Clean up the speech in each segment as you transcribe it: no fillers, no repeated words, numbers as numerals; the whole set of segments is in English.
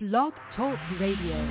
Blog Talk Radio.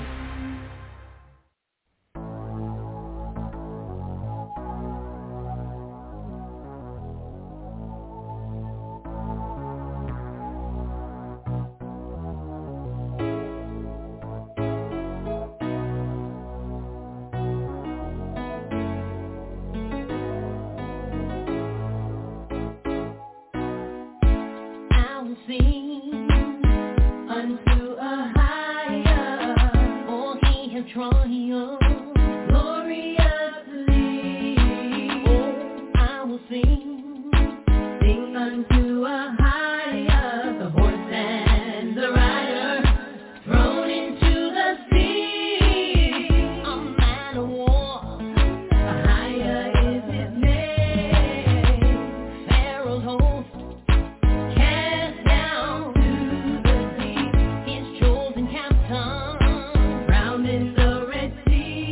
Round in the Red Sea.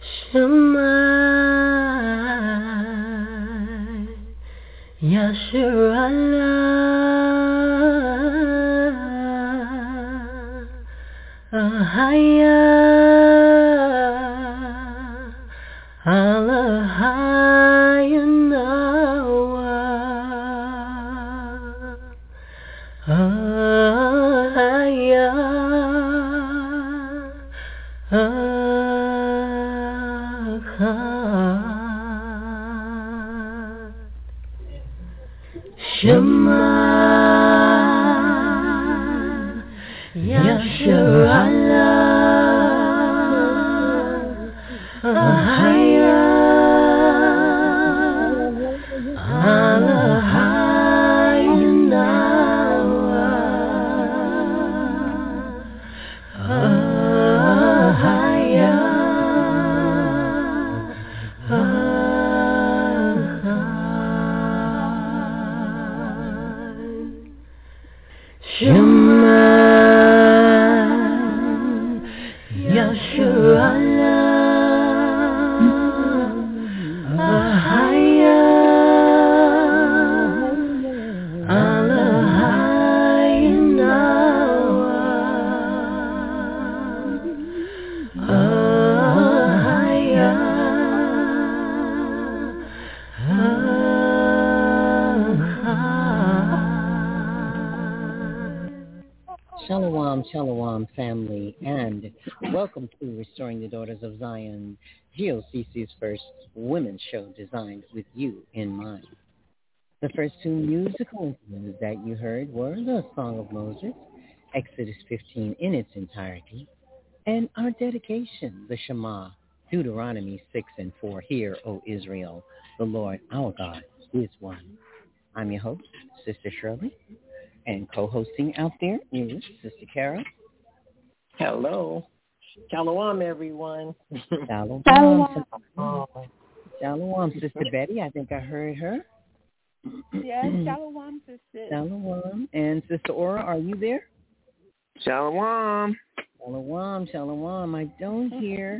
Shema Yasharallah Ahaya Alahayanawa Ahaya Shema Yasharallah Ahaya Alahayanawa Ahaya Shema Yasharallah Ahaya Alahayanawa Ahaya Shalom, shalom, family, and welcome to Restoring the Daughters of Zion, GOCC's first women's show designed with you in mind. The first two musical instruments that you heard were the Song of Moses, Exodus 15 in its entirety, and our dedication, the Shema, Deuteronomy 6 and 4, Hear, O Israel, the Lord our God is one. I'm your host, Sister Shirley. And co-hosting out there is Sister Kara. Hello. Shalom, everyone. Shalom. Shalom. Sister Betty. I think I heard her. Yes, shalom, sister. Shalom. And Sister Aura, are you there? Shalom. Shalom. I don't hear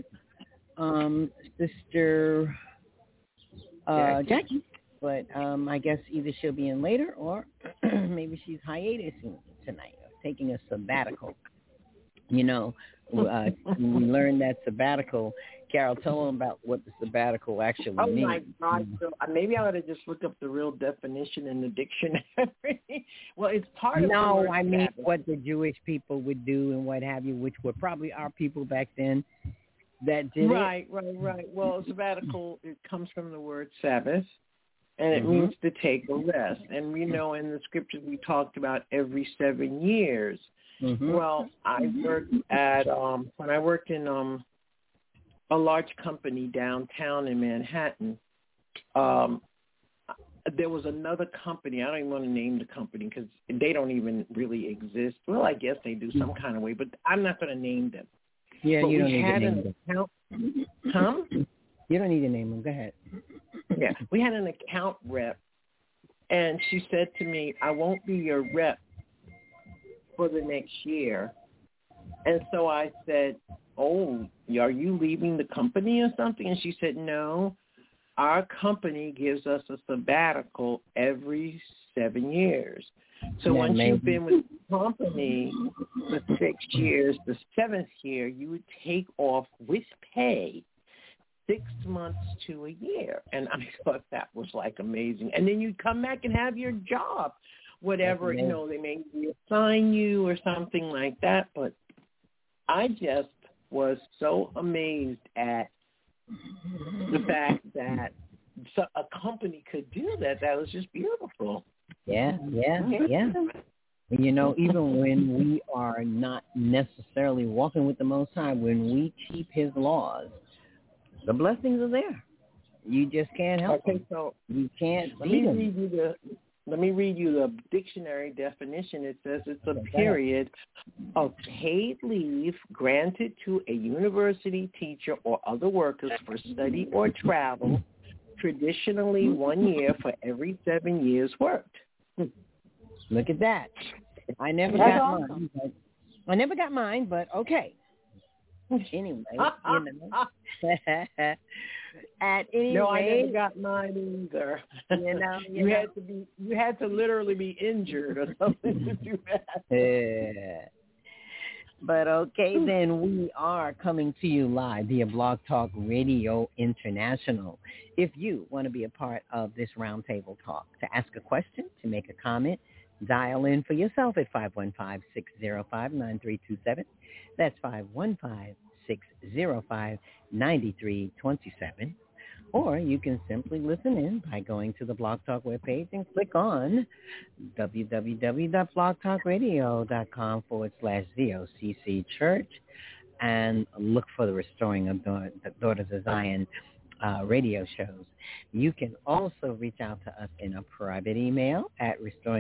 Sister Jackie. But I guess either she'll be in later or maybe she's hiatusing tonight, or taking a sabbatical. You know, we learned that sabbatical. Carol, tell them about what the sabbatical actually means. Oh, my God. So maybe I ought to just look up the real definition in the dictionary. Well, it's part of No, I mean Sabbath. what the Jewish people would do and what have you, which were probably our people back then that did it. Right. Well, sabbatical, it comes from the word Sabbath. And it means to take a rest. And we know in the scriptures we talked about every 7 years. Well, I worked at, when I worked in a large company downtown in Manhattan, there was another company. I don't even want to name the company because they don't even really exist. Well, I guess they do some kind of way, but I'm not going to name them. Yeah, but you don't need to name them. You don't need to name them. Go ahead. Yeah, we had an account rep, and she said to me, I won't be your rep for the next year. And so I said, oh, are you leaving the company or something? And she said, no, our company gives us a sabbatical every 7 years. So once you've been with the company for 6 years, the 7th year, you would take off with pay 6 months to a year. And I thought that was like amazing. And then you'd come back and have your job, whatever, you know, they may reassign you or something like that. But I just was so amazed at the fact that a company could do that. That was just beautiful. Yeah. You know, even when we are not necessarily walking with the Most High, when we keep His laws, the blessings are there. You just can't help them. So you can't let see me them. read you the dictionary definition. It says it's a period of paid leave granted to a university teacher or other workers for study or travel, traditionally 1 year for every 7 years worked. Look at that. I never got mine, but okay. Anyway, at any no, rate, I never got mine either. You had to literally be injured or something to do that. But okay, then we are coming to you live via Blog Talk Radio International. If you want to be a part of this roundtable talk, to ask a question, to make a comment, dial in for yourself at 515-605-9327. That's 515-605-9327. Or you can simply listen in by going to the Blog Talk webpage and click on www.blogtalkradio.com/VOCC Church and look for the Restoring of the Daughters of Zion radio shows. You can also reach out to us in a private email at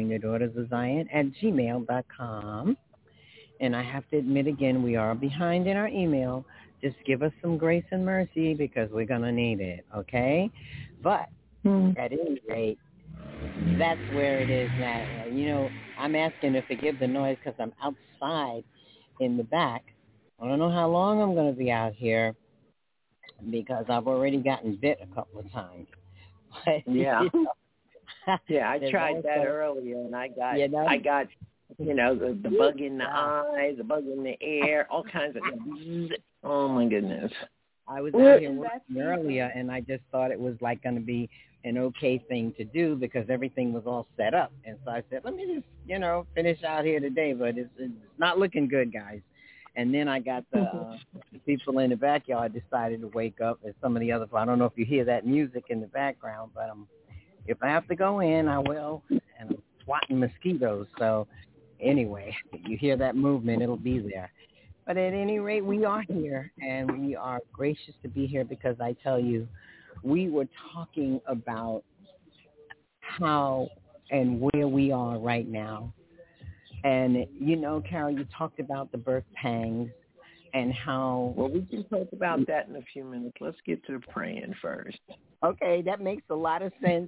restoringthedaughtersof@gmail.com. And I have to admit again, we are behind in our email. Just give us some grace and mercy because we're going to need it, okay? But at any rate, that's where it is now. You know, I'm asking to forgive the noise because I'm outside in the back. I don't know how long I'm going to be out here because I've already gotten bit a couple of times. But, yeah. Yeah, I tried that earlier, and I got the bug in the eye, the bug in the air, all kinds of. Oh my goodness! I was out here working earlier, and I just thought it was like going to be an okay thing to do because everything was all set up, and so I said, let me just finish out here today, but it's not looking good, guys. And then I got the people in the backyard decided to wake up, and some of the other. I don't know if you hear that music in the background, but if I have to go in, I will, and I'm swatting mosquitoes, so. Anyway, if you hear that movement, it'll be there. But at any rate, we are here, and we are gracious to be here because I tell you, we were talking about how and where we are right now. And, Carol, you talked about the birth pangs and how... Well, we can talk about that in a few minutes. Let's get to praying first. Okay, that makes a lot of sense.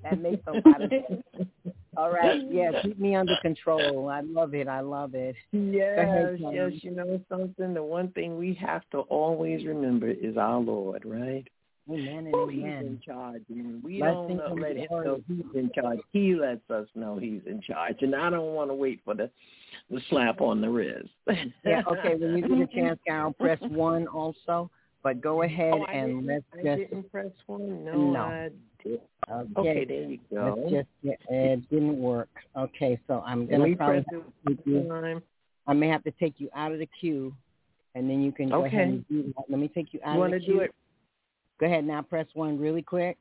All right. Yeah, keep me under control. I love it. Yes, yes. You know something? The one thing we have to always remember is our Lord, right? Amen and He's amen. in charge. We don't let him know he's in charge. He lets us know he's in charge. And I don't want to wait for the slap on the wrist. Yeah, okay. When you get a chance, Carol, press 1 also. But go ahead and let's just... I didn't press 1? No. I did. Okay, there you go. It didn't work. Okay, so I'm going to probably... I may have to take you out of the queue, and then you can go ahead and do that. Let me take you out of the queue. You want to do it? Go ahead now. Press 1 really quick.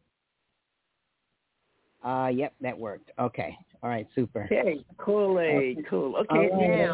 Yep, that worked. Okay. All right, super. Okay, cool. Okay,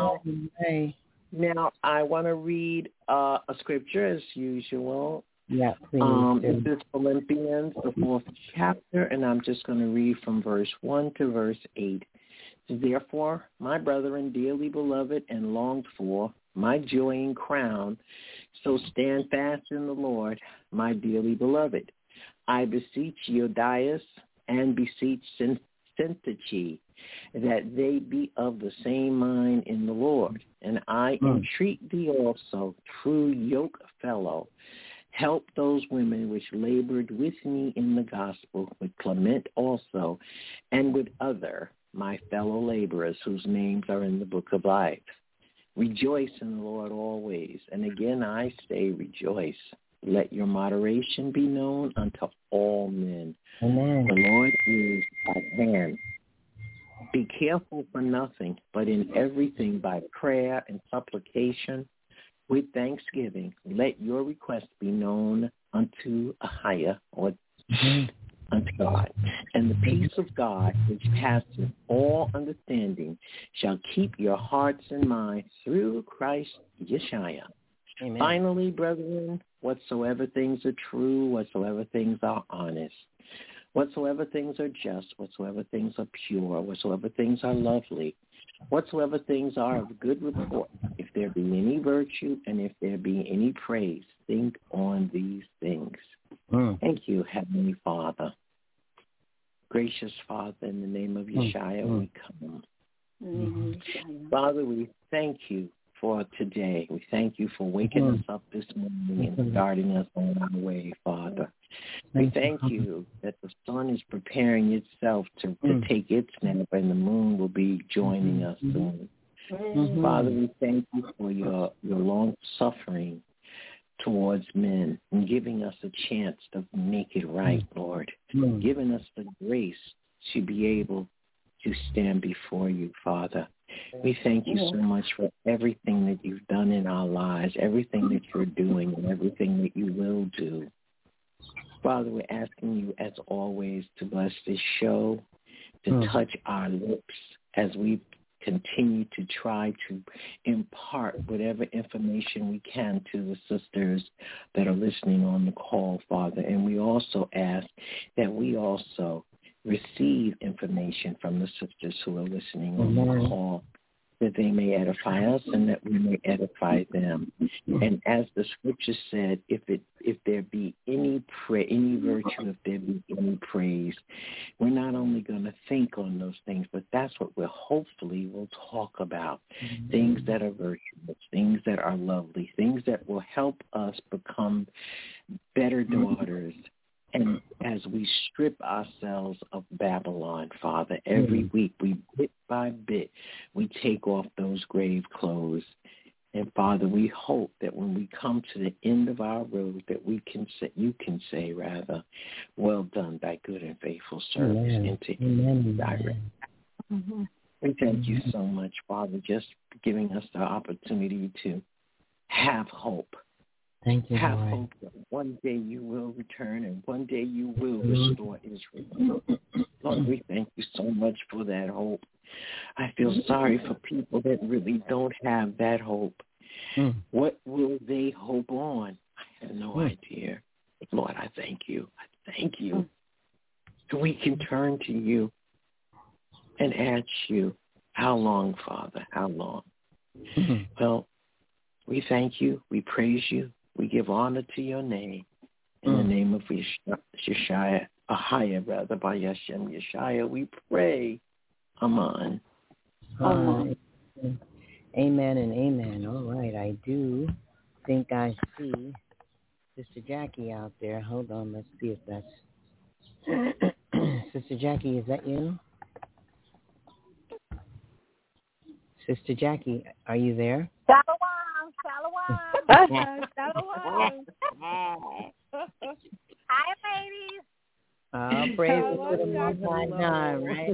now I want to read a scripture as usual. Yeah, please. This is Philippians, the 4th chapter, and I'm just going to read from verse 1 to verse 8. Therefore, my brethren, dearly beloved and longed for, my joy and crown, so stand fast in the Lord, my dearly beloved. I beseech Euodias and beseech Syntyche, that they be of the same mind in the Lord. And I entreat thee also, true yoke fellow, help those women which labored with me in the gospel, with Clement also, and with other my fellow laborers whose names are in the book of life. Rejoice in the Lord always. And again I say rejoice. Let your moderation be known unto all men. Amen. The Lord is at hand. Be careful for nothing, but in everything by prayer and supplication with thanksgiving, let your requests be known unto unto God. And the peace of God, which passes all understanding, shall keep your hearts and minds through Christ Yeshua. Amen. Finally, brethren, whatsoever things are true, whatsoever things are honest, whatsoever things are just, whatsoever things are pure, whatsoever things are lovely, whatsoever things are of good report, if there be any virtue and if there be any praise, think on these things. Thank you, Heavenly Father. Gracious Father, in the name of Yeshua, we come. Father, we thank you for today. We thank you for waking us up this morning and starting us on our way, Father. We thank you that the sun is preparing itself to take its nap, and the moon will be joining us soon. Father, we thank you for your long suffering towards men and giving us a chance to make it right, Lord. Giving us the grace to be able to stand before you, Father. We thank you so much for everything that you've done in our lives, everything that you're doing, and everything that you will do. Father, we're asking you, as always, to bless this show, to touch our lips as we continue to try to impart whatever information we can to the sisters that are listening on the call, Father. And we also ask that we also receive information from the sisters who are listening on the call, that they may edify us and that we may edify them. And as the scripture said, if there be any virtue, if there be any praise, we're not only going to think on those things, but that's what we'll hopefully will talk about. Things that are virtuous, things that are lovely, things that will help us become better daughters. And as we strip ourselves of Babylon, Father, every week, we bit by bit, we take off those grave clothes. And Father, we hope that when we come to the end of our road, that you can say, well done, thy good and faithful servant, into direct. We thank you so much, Father, just for giving us the opportunity to have hope. Thank you, have Lord. hope that one day you will return and one day you will restore Israel. Lord, we thank you so much for that hope. I feel sorry for people that really don't have that hope. What will they hope on? I have no idea. But Lord, I thank you. I thank you. So we can turn to you and ask you, how long, Father, how long? Well, we thank you. We praise you. We give honor to your name. In the name of Yeshua, by Yashem Yeshua, we pray. Amen. Amen and amen. All right, I do think I see Sister Jackie out there. Hold on, let's see if that's... Sister Jackie, is that you? Sister Jackie, are you there? Shalom. Hi, ladies. Praise the Most High God, right?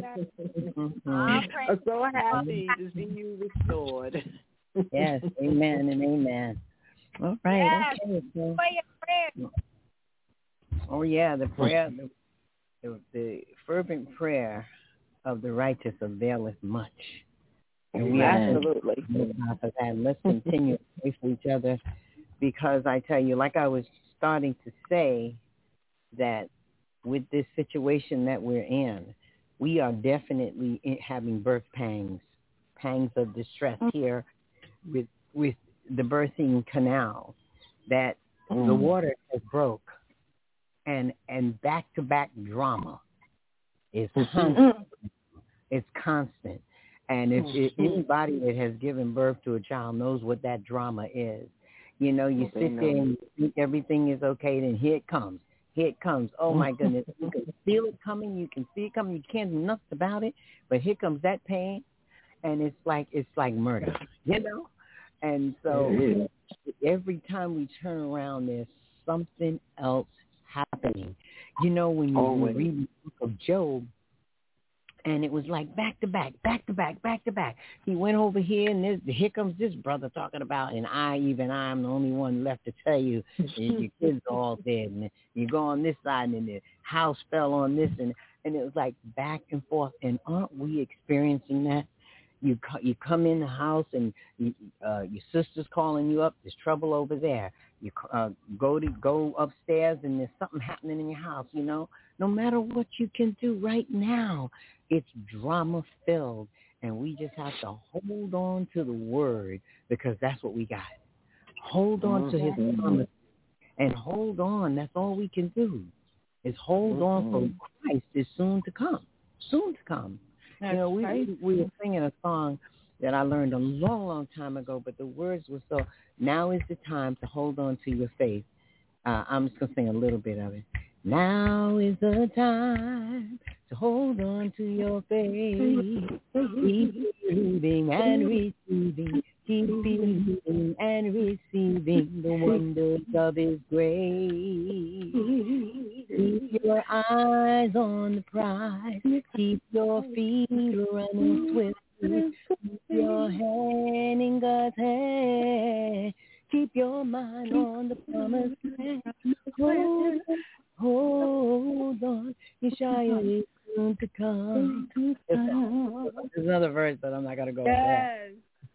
I'm so happy to see you restored. Yes, amen and amen. All right, yes. okay. So, Prayer. oh, yeah, the prayer, the fervent prayer of the righteous availeth much. And we absolutely. For that. Let's continue to pray for each other, because I tell you, like I was starting to say, that with this situation that we're in, we are definitely having birth pangs of distress here with the birthing canal, that the water has broke, and back-to-back drama is constant. It's constant. And if anybody that has given birth to a child knows what that drama is, you know, you sit there and you think everything is okay, then here it comes. Oh, my goodness. You can feel it coming. You can see it coming. You can't do nothing about it. But here comes that pain, and it's like murder, you know? And so every time we turn around, there's something else happening. You know, when you read the book of Job, and it was like back to back. He went over here, and here comes this brother talking about, and I'm the only one left to tell you, your kids are all dead, and you go on this side, and the house fell on this, and it was like back and forth. And aren't we experiencing that? You come in the house, and your sister's calling you up. There's trouble over there. You go upstairs, and there's something happening in your house. You know, no matter what you can do right now, it's drama-filled, and we just have to hold on to the word, because that's what we got. Hold on to his promise, and hold on. That's all we can do, is hold on, for Christ is soon to come. You know, we were singing a song that I learned a long, long time ago, but the words were so, now is the time to hold on to your faith. I'm just going to sing a little bit of it. Now is the time to hold on to your faith. Keep believing and receiving. Keep believing and receiving the wonders of His grace. Keep your eyes on the prize. Keep your feet running swiftly. Keep your hand in God's hand. Keep your mind on the promised land. Hold on. Yeshua is soon to come. There's another verse, but I'm not going to go with that.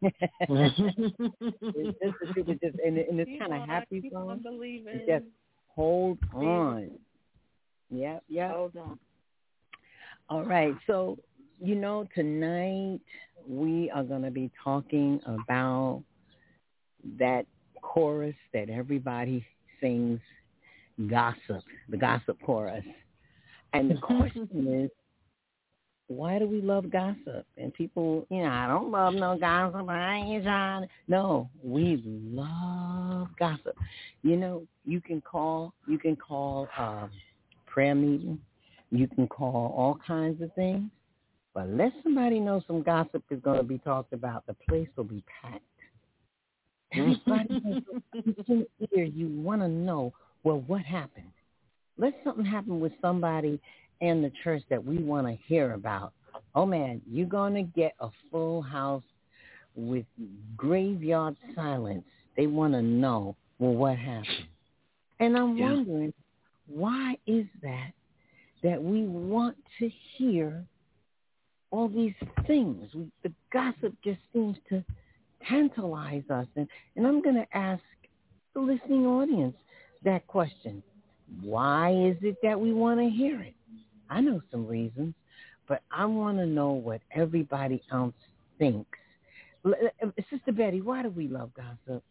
It's just, and it's kind of happy song. It's just hold on. Yep. Hold on. All right. So, tonight we are going to be talking about that chorus that everybody sings, gossip, the gossip chorus. And the question is, why do we love gossip? And people, I don't love no gossip. I ain't trying. No, we love gossip. You can call prayer meeting. You can call all kinds of things. But let somebody know some gossip is going to be talked about. The place will be packed. Everybody in ear, you want to know, well, what happened? Let something happen with somebody in the church that we want to hear about. Oh, man, you're going to get a full house with graveyard silence. They want to know, well, what happened? And I'm wondering, why is that we want to hear all these things? The gossip just seems to tantalize us. And I'm going to ask the listening audience that question. Why is it that we want to hear it? I know some reasons, but I want to know what everybody else thinks. Sister Betty, why do we love gossip?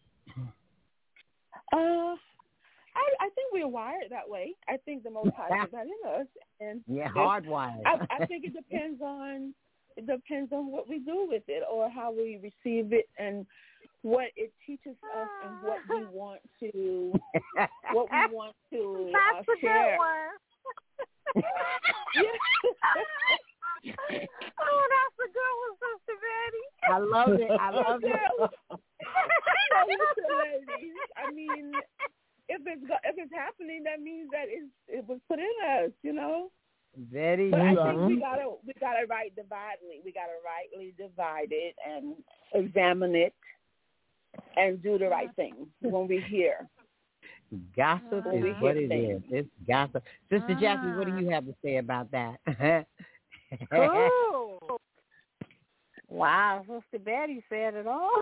I think we're wired that way. I think the Most High put that in us, and hardwired. I think it depends on what we do with it, or how we receive it, and what it teaches us, and what we want to That's a share. good one. Oh, that's a good one, Sister Betty. I love it. So listen, ladies. I mean, if it's happening, that means that it was put in us, Very. But I think we gotta rightly divide it and examine it and do the right thing when we hear. Gossip is what it is. It's gossip. Sister Jackie, what do you have to say about that? Cool. Wow, Sister Betty said it all.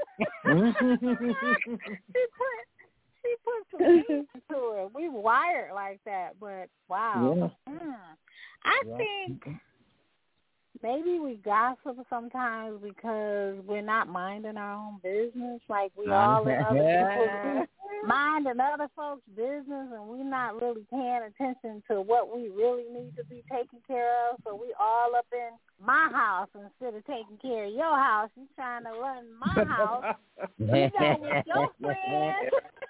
She put some meaning to it. We wired like that, but wow. Yeah. I think maybe we gossip sometimes because we're not minding our own business, like we all in other people's minding other folks' business, and we're not really paying attention to what we really need to be taking care of. So we all up in my house instead of taking care of your house. You trying to run my house. You got with your friends.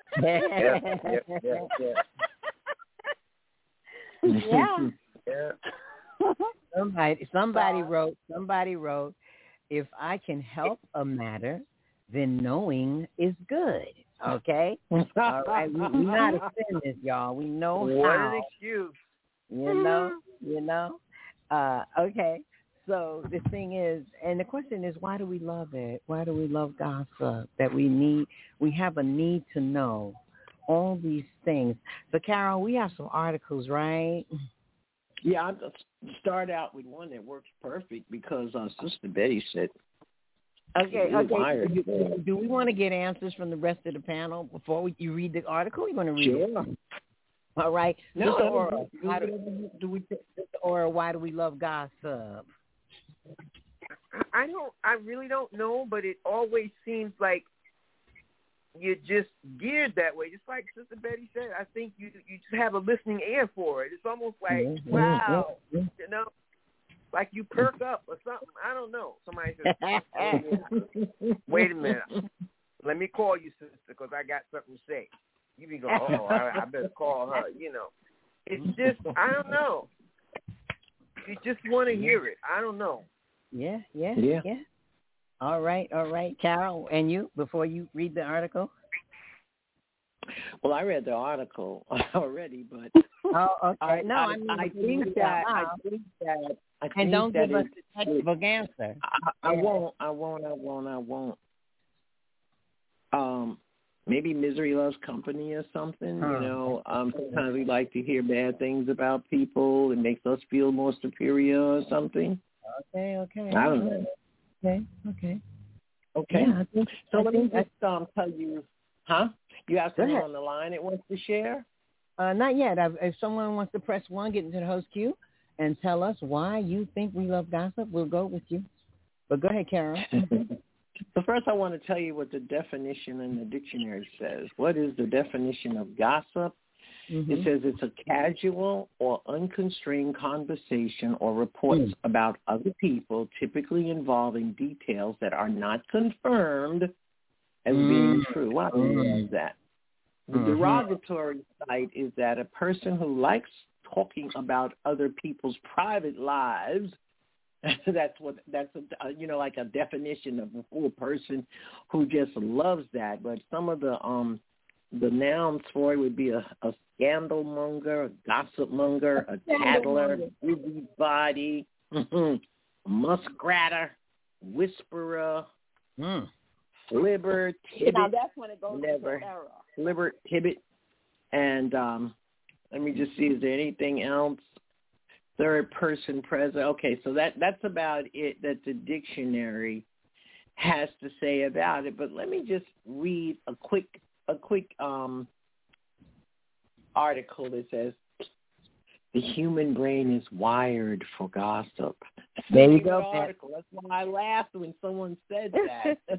Somebody wrote, if I can help a matter, then knowing is good. Okay? All right. We're not offended, y'all. We know what how. What an excuse. You know? Okay. So the thing is, and the question is, why do we love it? Why do we love gossip? That we have a need to know all these things. So, Carol, we have some articles, right? Yeah, I'll start out with one that works perfect because Sister Betty said. Okay. Do we want to get answers from the rest of the panel before you read the article? You want to read it? Sure. All right. No, Or why do we love gossip? I really don't know, but it always seems like you're just geared that way. Just like Sister Betty said, I think you just have a listening ear for it. It's almost like, wow, you know. like you perk up or something. I don't know. Somebody says, oh, yeah. Wait a minute. Let me call you, sister, because I got something to say. You be going, I better call her, you know. It's just, I don't know. You just want to hear it. I don't know. Yeah. All right. Carol, and you, before you read the article? Well, I read the article already, but okay. I think that and don't give us the textbook answer. I won't. Maybe Misery Loves Company or something. You know, sometimes we like to hear bad things about people. It makes us feel more superior or something. Okay. I don't know. Okay. Yeah, so let me just tell you, you have someone on the line that wants to share? Not yet. If someone wants to press 1, get into the host queue, and tell us why you think we love gossip, we'll go with you. But go ahead, Carol. So first I want to tell you what the definition in the dictionary says. What is the definition of gossip? It says it's a casual or unconstrained conversation or reports about other people, typically involving details that are not confirmed as being true. Why do you love that? The derogatory side is that a person who likes talking about other people's private lives, that's like a definition of a person who just loves that. But some of the nouns for it would be a scandal monger, a gossip monger, a tattler, busybody, muskratter, whisperer, flibber, tibbet. Now that's when it goes into error. Flibber, tibbet, and let me just see, is there anything else? Third person present. Okay, so that's about it that the dictionary has to say about it. But let me just read a quick article that says the human brain is wired for gossip. There you go. Article. That's why I laughed when someone said that.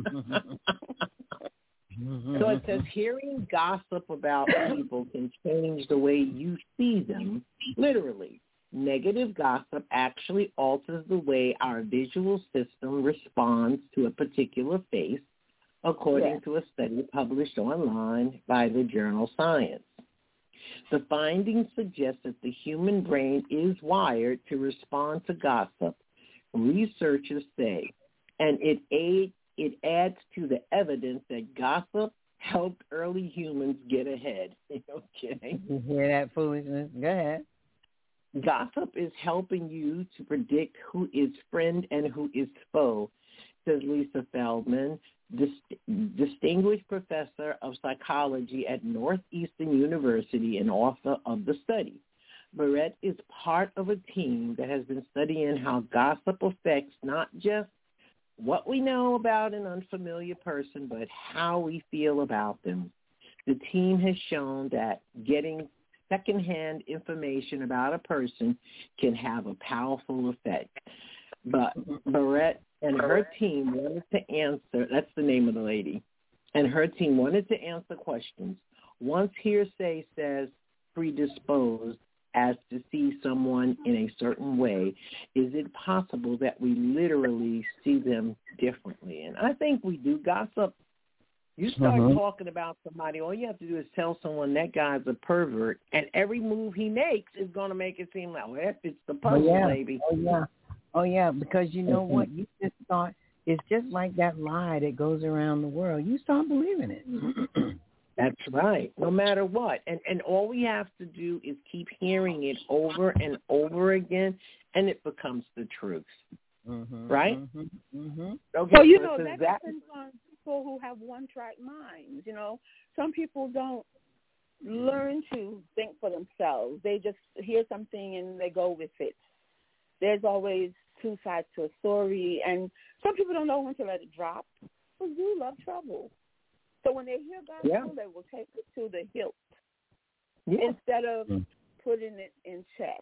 So it says hearing gossip about people can change the way you see them. Literally, negative gossip actually alters the way our visual system responds to a particular face, according to a study published online by the journal Science. The findings suggest that the human brain is wired to respond to gossip, researchers say, and it adds to the evidence that gossip helped early humans get ahead. Okay. You hear that foolishness? Go ahead. Gossip is helping you to predict who is friend and who is foe, says Lisa Feldman, distinguished professor of psychology at Northeastern University and author of the study. Barrett is part of a team that has been studying how gossip affects not just what we know about an unfamiliar person, but how we feel about them. The team has shown that getting secondhand information about a person can have a powerful effect. But Barrett and her team wanted to answer, that's the name of the lady, and her team wanted to answer questions. Once hearsay says predisposed as to see someone in a certain way, is it possible that we literally see them differently? And I think we do. Gossip, you start talking about somebody, all you have to do is tell someone that guy's a pervert, and every move he makes is going to make it seem like, well, that fits the puzzle, baby. Oh, yeah, because you know what? You just thought it's just like that lie that goes around the world. You start believing it. That's right, no matter what. And all we have to do is keep hearing it over and over again, and it becomes the truth. Right? Okay, well, you know, that depends on people who have one-track minds. You know, some people don't learn to think for themselves. They just hear something and they go with it. There's always two sides to a story, and some people don't know when to let it drop. But you love trouble. So when they hear gospel, they will take it to the hilt instead of putting it in check.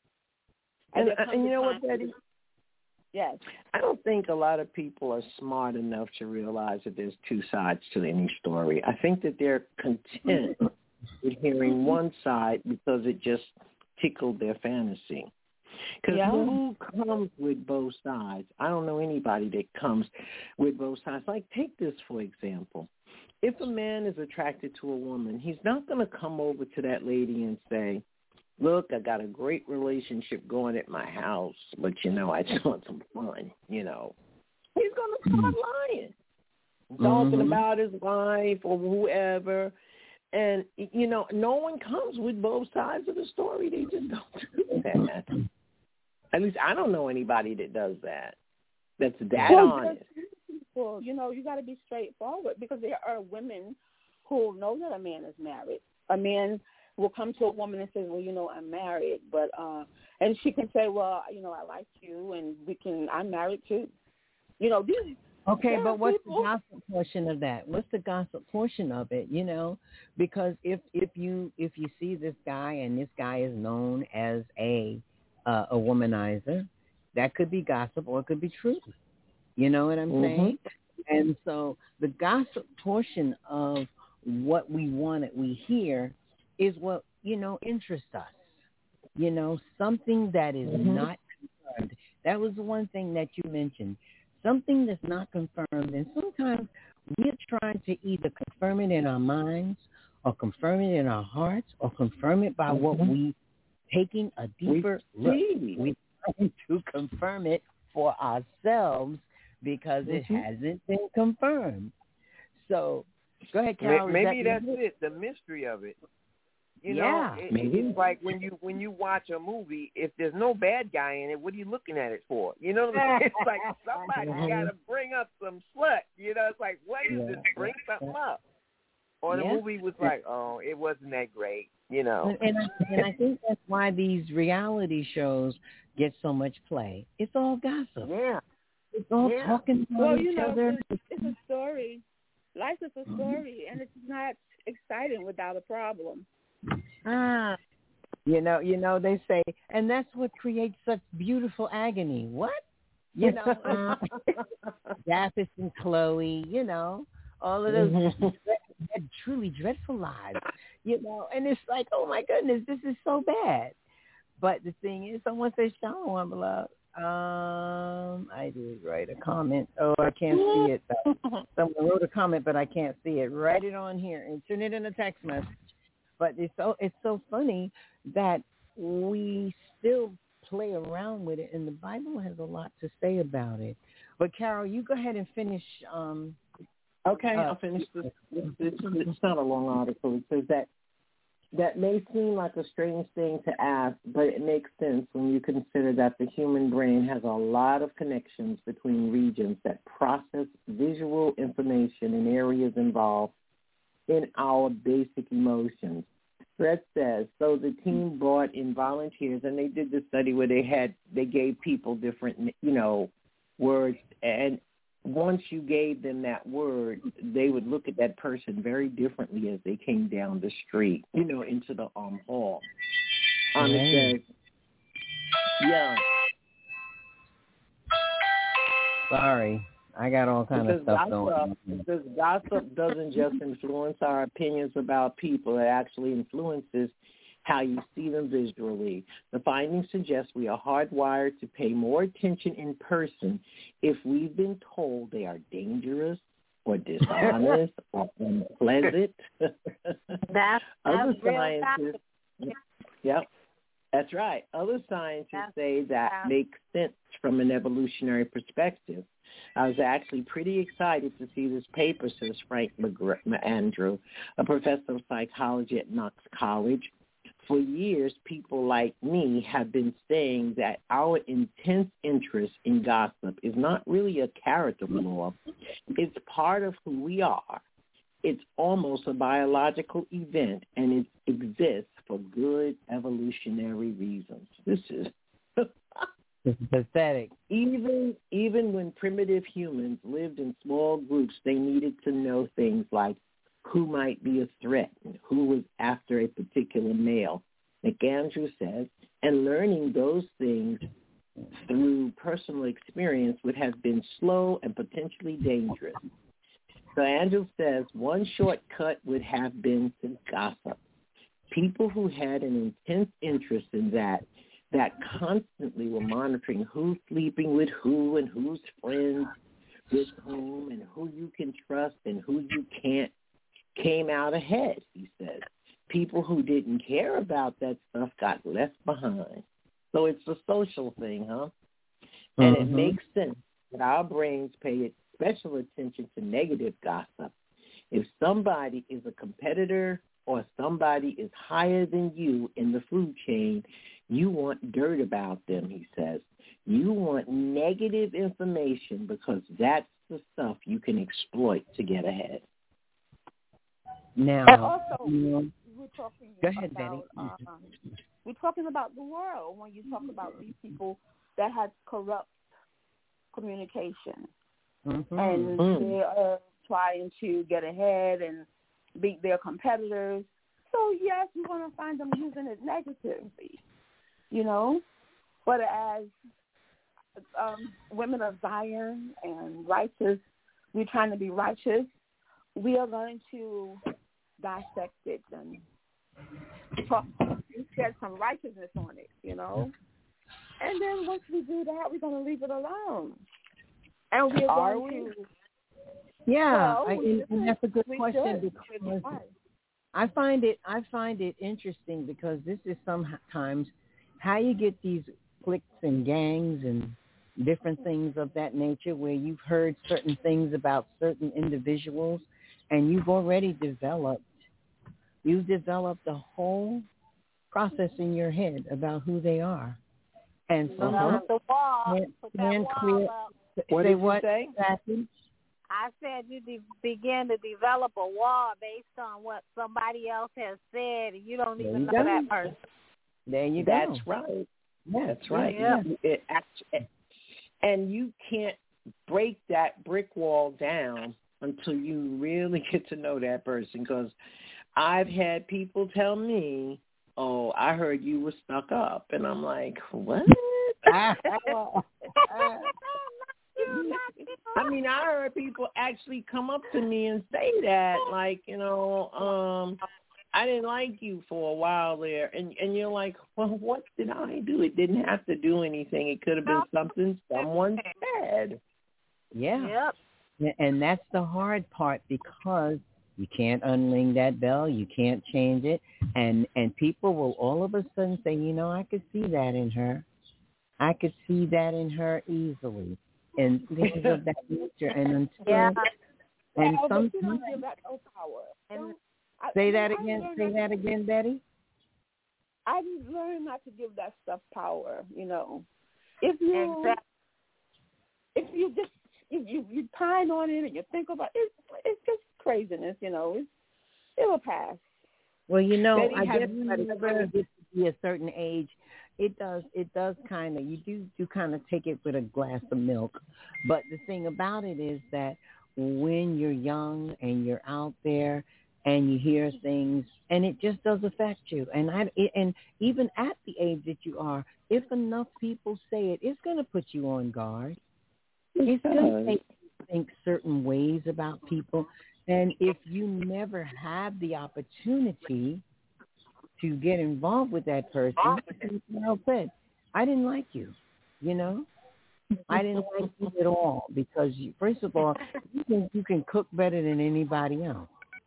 And you know what, Betty? Yes. I don't think a lot of people are smart enough to realize that there's two sides to any story. I think that they're content with hearing one side because it just tickled their fantasy. Because who comes with both sides? I don't know anybody that comes with both sides. Like, take this, for example. If a man is attracted to a woman, he's not going to come over to that lady and say, look, I got a great relationship going at my house, but, I just want some fun, He's going to start lying, talking about his wife or whoever. And, no one comes with both sides of the story. They just don't do that. At least I don't know anybody that does that. That's honest. Well, you got to be straightforward, because there are women who know that a man is married. A man will come to a woman and say, well, I'm married, but and she can say, well, I like you, and I'm married too. Okay, but what's the gossip portion of that? What's the gossip portion of it? Because if you see this guy and this guy is known as a womanizer, that could be gossip or it could be truth. You know what I'm saying? And so the gossip portion of what we hear is what, interests us. Something that is not confirmed. That was the one thing that you mentioned. Something that's not confirmed. And sometimes we're trying to either confirm it in our minds or confirm it in our hearts or confirm it by what we taking a deeper look. We're trying to confirm it for ourselves because it hasn't been confirmed. So go ahead, Carol. Maybe that's it, the mystery of it. It's like when you watch a movie, if there's no bad guy in it, what are you looking at it for? It's like somebody got to bring up some slut. It's like, what is this? Bring something up. Or the movie was like, oh, it wasn't that great, And I think that's why these reality shows get so much play. It's all gossip. Yeah. It's all talking about each other. It's a story. Life is a story, and it's not exciting without a problem. They say, and that's what creates such beautiful agony. What? Japheth and Chloe, all of those had truly dreadful lives, and it's like, oh my goodness, this is so bad. But the thing is, someone says, Shalom, beloved. I did write a comment. Oh, I can't see it. Someone wrote a comment, but I can't see it. Write it on here and send it in a text message. But it's so funny that we still play around with it, and the Bible has a lot to say about it. But Carol, you go ahead and finish. Okay, I'll finish this. It's not a long article. It says that may seem like a strange thing to ask, but it makes sense when you consider that the human brain has a lot of connections between regions that process visual information in areas involved in our basic emotions. Brett says, so the team brought in volunteers, and they did this study where they gave people different, words, and once you gave them that word, they would look at that person very differently as they came down the street, into the hall. It says, Sorry, I got all kinds of stuff going on. Because gossip doesn't just influence our opinions about people. It actually influences how you see them visually. The findings suggest we are hardwired to pay more attention in person if we've been told they are dangerous or dishonest or unpleasant. That's Other real scientists, yep, that's right. Other scientists say that makes sense from an evolutionary perspective. I was actually pretty excited to see this paper, says Frank Andrew, a professor of psychology at Knox College. For years, people like me have been saying that our intense interest in gossip is not really a character flaw. It's part of who we are. It's almost a biological event, and it exists for good evolutionary reasons. This is pathetic. Even when primitive humans lived in small groups, they needed to know things like who might be a threat and who was after a particular male, McAndrew says, and learning those things through personal experience would have been slow and potentially dangerous. So Andrew says one shortcut would have been to gossip. People who had an intense interest in that that constantly were monitoring who's sleeping with who and who's friends with whom and who you can trust and who you can't came out ahead, he says. People who didn't care about that stuff got left behind. So it's a social thing, huh? And it makes sense that our brains pay special attention to negative gossip. If somebody is a competitor or somebody is higher than you in the food chain, you want dirt about them, he says. You want negative information because that's the stuff you can exploit to get ahead. Now, also, we're talking go ahead, about, Betty. we're talking about the world when you talk about these people that have corrupt communication. And they are trying to get ahead and beat their competitors. So, yes, you're going to find them using it negatively, you know. But as women of Zion and righteous, we're trying to be righteous, we are going to dissect it and get some righteousness on it, you know. And then once we do that, we're going to leave it alone. And we're going to... Yeah, well, and that's a good question because I find it interesting because this is sometimes how you get these cliques and gangs and different things of that nature where you've heard certain things about certain individuals and you've already developed a whole process in your head about who they are. And sometimes can't clear. What did you say? Exactly? I said you begin to develop a wall based on what somebody else has said, and you don't even know that person. There you go. That's right. That's right. Yeah. And you can't break that brick wall down until you really get to know that person. Because I've had people tell me, "Oh, I heard you were stuck up," and I'm like, "What?" I mean, I heard people actually come up to me and say that, like, you know, I didn't like you for a while there. And you're like, well, what did I do? It didn't have to do anything. It could have been something someone said. Yeah. Yep. And that's the hard part because you can't unring that bell. You can't change it. And people will all of a sudden say, you know, I could see that in her. I could see that in her easily. And things of that nature, and and sometimes say that again, Betty. I learned not to give that stuff power. You know, if you pine on it and you think about it, it's just craziness. You know, it will pass. Well, you know, Betty, I guess by the time you get to be a certain age, it does kind of, you do kind of take it with a glass of milk. But the thing about it is that when you're young and you're out there and you hear things, and it just does affect you. And even at the age that you are, if enough people say it, it's going to put you on guard. It's going to make you think certain ways about people. And if you never have the opportunity to get involved with that person, said, I didn't like you, you know? I didn't like you at all because, first of all, you can cook better than anybody else.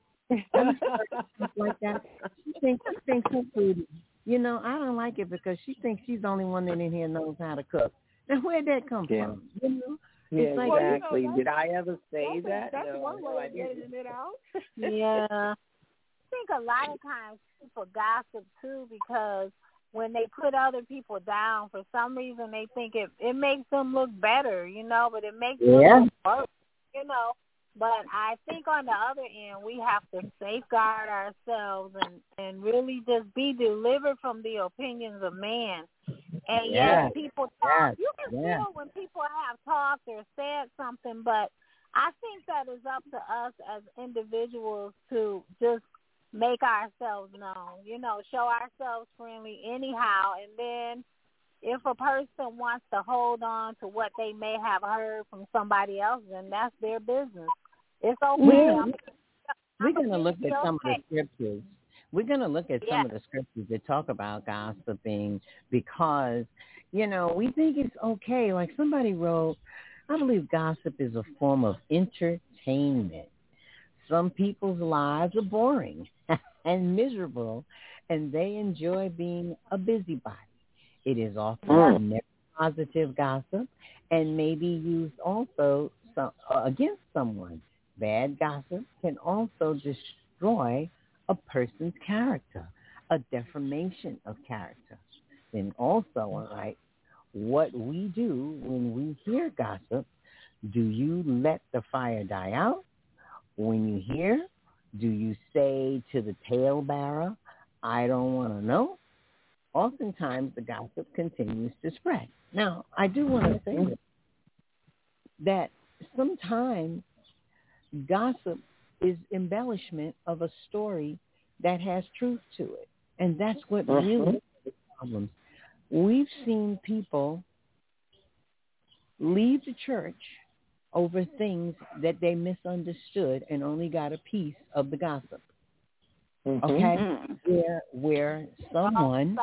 Like that. She thinks her food, you know, I don't like it because she thinks she's the only one that in here knows how to cook. Now, where'd that come from? You know? Yeah, like, exactly. You know, did I ever say that? That's no, one way of getting it out. Yeah. I think a lot of times people gossip, too, because when they put other people down, for some reason they think it makes them look better, you know, but it makes them look worse, you know. But I think on the other end, we have to safeguard ourselves and really just be delivered from the opinions of man. And yes, people talk. You can feel when people have talked or said something, but I think that is up to us as individuals to just make ourselves known, you know, show ourselves friendly anyhow. And then if a person wants to hold on to what they may have heard from somebody else, then that's their business. It's okay. We're going to look at some of the scriptures. we're going to look at some of the scriptures that talk about gossiping because, you know, we think it's okay. Like somebody wrote, I believe gossip is a form of entertainment. Some people's lives are boring and miserable, and they enjoy being a busybody. It is often never positive gossip and may be used also against someone. Bad gossip can also destroy a person's character, a defamation of character. And also, right, what we do when we hear gossip, do you let the fire die out? When you hear, do you say to the talebearer, I don't want to know? Oftentimes, the gossip continues to spread. Now, I do want to say that sometimes gossip is embellishment of a story that has truth to it. And that's what really is the problem. We've seen people leave the church over things that they misunderstood and only got a piece of the gossip. Okay? Where someone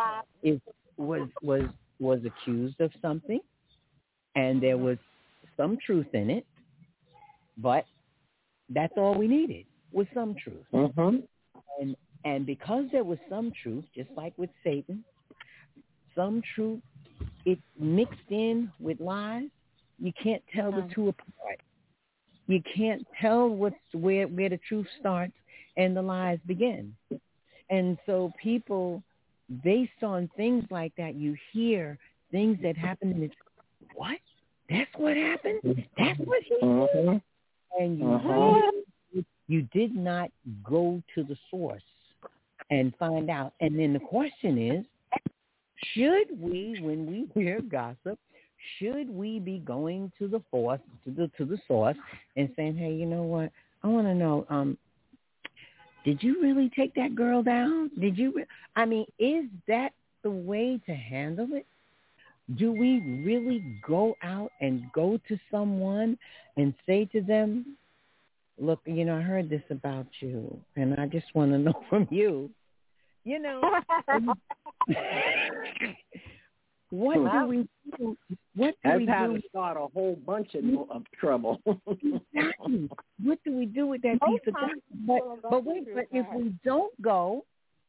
was accused of something and there was some truth in it, but that's all we needed was some truth. And because there was some truth, just like with Satan, some truth, it mixed in with lies. You can't tell the two apart. You can't tell where the truth starts and the lies begin. And so people, based on things like that, you hear things that happen and it's, what? That's what happened? That's what he did? And you did not go to the source and find out. And then the question is, should we, when we hear gossip, should we be going to the source and saying, hey, you know what? I want to know, did you really take that girl down? Did you? Is that the way to handle it? Do we really go out and go to someone and say to them, look, you know, I heard this about you, and I just want to know from you, you know, what do we do? That's how to start a whole bunch of trouble. Exactly. What do we do with that piece of gossip? But if we don't go,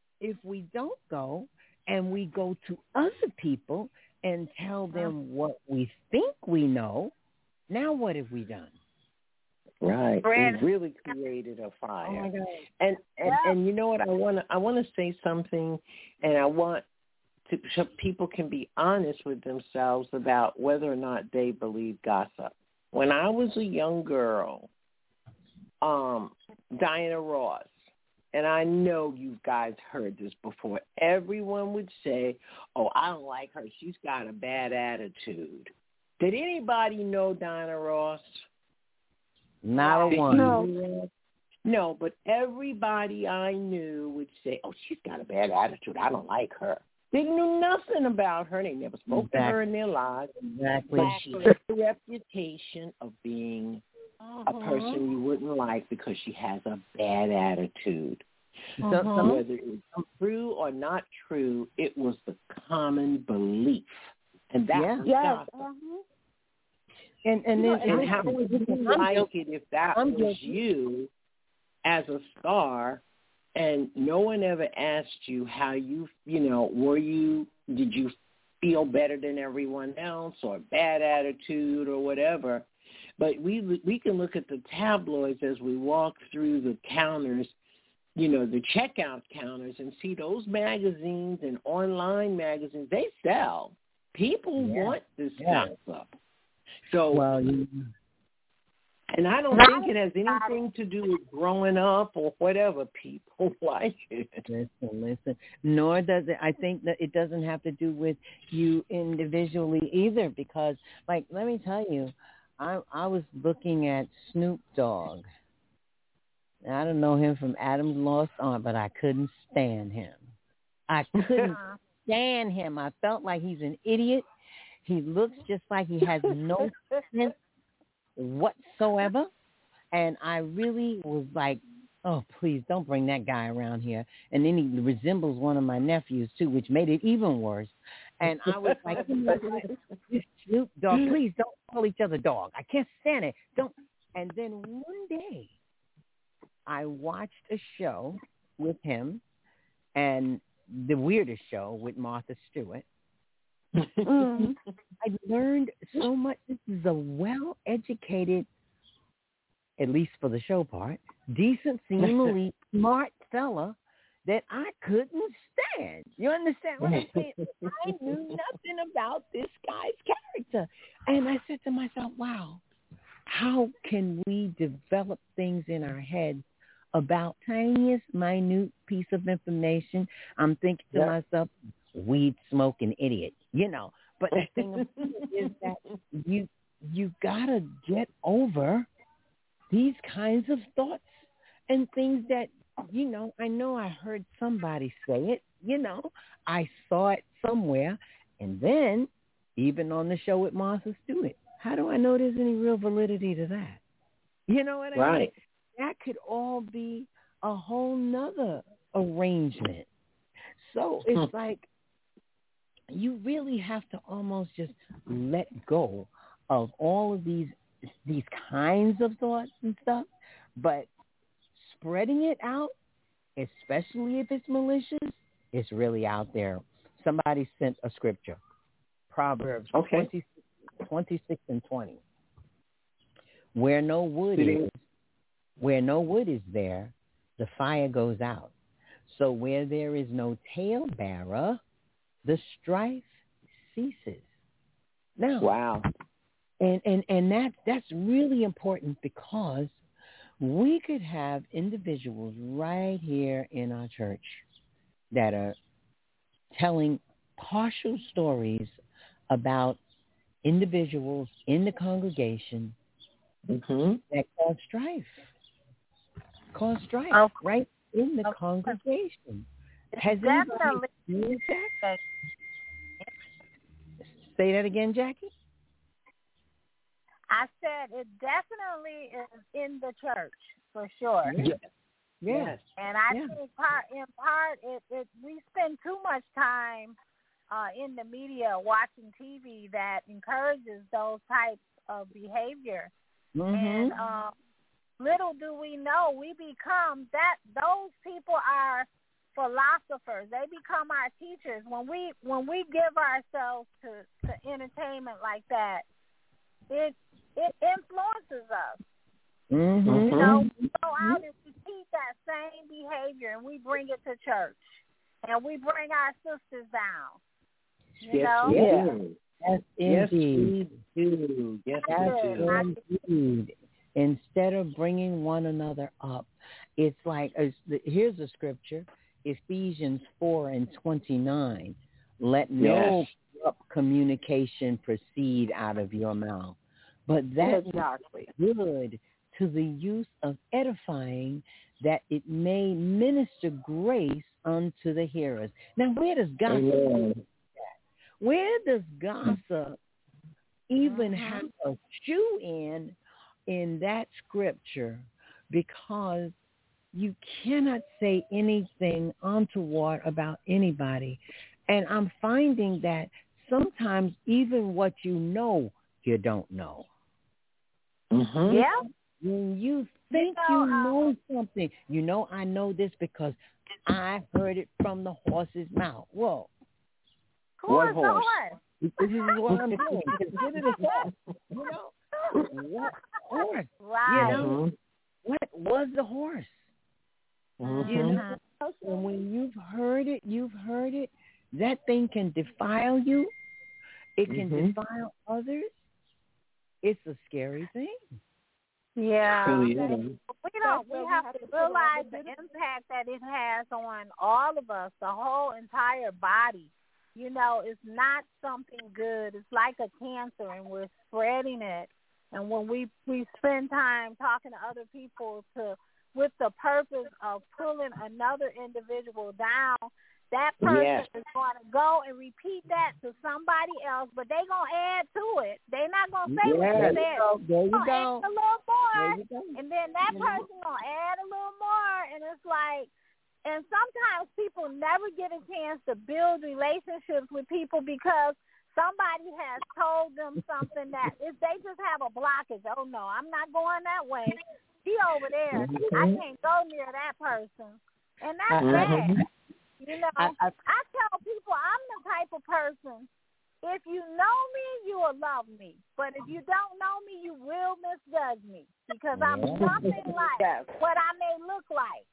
and we go to other people and tell them what we think we know, now what have we done? Right. We really created a fire. Oh my God. And you know what? I want to say something, and I want to, so people can be honest with themselves about whether or not they believe gossip. When I was a young girl, Diana Ross, and I know you guys heard this before, everyone would say, oh, I don't like her. She's got a bad attitude. Did anybody know Diana Ross? Not a one. No, but everybody I knew would say, oh, she's got a bad attitude. I don't like her. They knew nothing about her. They never spoke to her in their lives. Exactly. But she has a reputation of being a person you wouldn't like because she has a bad attitude. So whether it's true or not true, it was the common belief. And that was gossip. And how would you like it if that was you as a star and no one ever asked you how you did you feel better than everyone else or bad attitude or whatever? But we can look at the tabloids as we walk through the counters, the checkout counters, and see those magazines and online magazines, they sell. People want this gossip. So, and I don't think it has anything to do with growing up or whatever. People like it. Listen. Nor does it. I think that it doesn't have to do with you individually either, because, like, let me tell you, I was looking at Snoop Dogg. I don't know him from Adam's Lost Aunt, but I couldn't stand him. I couldn't stand him. I felt like he's an idiot. He looks just like he has no sense whatsoever. And I really was like, oh, please don't bring that guy around here. And then he resembles one of my nephews, too, which made it even worse. And I was like, Snoop Dogg, please don't call each other dog. I can't stand it. Don't. And then one day, I watched a show with him, and the weirdest show with Martha Stewart. I learned so much. This is a well-educated, at least for the show part, decent, seemingly smart fella that I couldn't stand. You understand what I'm saying? I knew nothing about this guy's character. And I said to myself, wow, how can we develop things in our heads about tiniest, minute piece of information? I'm thinking to myself, weed smoking idiot, you know. But the thing is that you gotta get over these kinds of thoughts and things that, you know I heard somebody say it, you know, I saw it somewhere, and then even on the show with Martha Stewart, how do I know there's any real validity to that? You know what I mean? That could all be a whole nother arrangement. So it's like you really have to almost just let go of all of these kinds of thoughts and stuff, but spreading it out, especially if it's malicious, it's really out there. Somebody sent a scripture, Proverbs 26 and 20. Where no wood is there, the fire goes out. So where there is no talebearer, the strife ceases. Now, wow. And that's really important, because we could have individuals right here in our church that are telling partial stories about individuals in the congregation that cause strife. Right in the congregation. Has anybody experienced that? Say that again, Jackie? I said it definitely is in the church, for sure. Yes. And I think in part, we spend too much time in the media watching TV that encourages those types of behavior. And little do we know, we become that. Those people are philosophers. They become our teachers. When we give ourselves to entertainment like that, it influences us. You know, we go out and repeat that same behavior, and we bring it to church, and we bring our sisters down. You know? Yes, indeed. Yes, indeed. Instead of bringing one another up, it's like, here's a scripture, Ephesians 4:29. Let no corrupt communication proceed out of your mouth, but that is good to the use of edifying, that it may minister grace unto the hearers. Now, where does gossip Where does gossip even have a shoe in that scripture? Because you cannot say anything untoward about anybody. And I'm finding that sometimes even what you don't know. Yeah. When you think you know something, I know this because I heard it from the horse's mouth. Whoa. What horse? This is what I'm doing. Consider the horse. What horse? Right. What was the horse? And when you've heard it, that thing can defile you. It can defile others. It's a scary thing. Yeah. Really we have to realize the impact that it has on all of us, the whole entire body. It's not something good. It's like a cancer, and we're spreading it. And when we spend time talking to other people with the purpose of pulling another individual down, that person is going to go and repeat that to somebody else, but they're going to add to it. They're not going to say what you said. There you go. Add a little more, and then that Mm-hmm. person going to add a little more, and it's like, and sometimes people never get a chance to build relationships with people because somebody has told them something that if they just have a blockage, oh, no, I'm not going that way. She over there. I can't go near that person. And that's bad. You know, I tell people I'm the type of person, if you know me, you will love me. But if you don't know me, you will misjudge me because I'm nothing like what I may look like.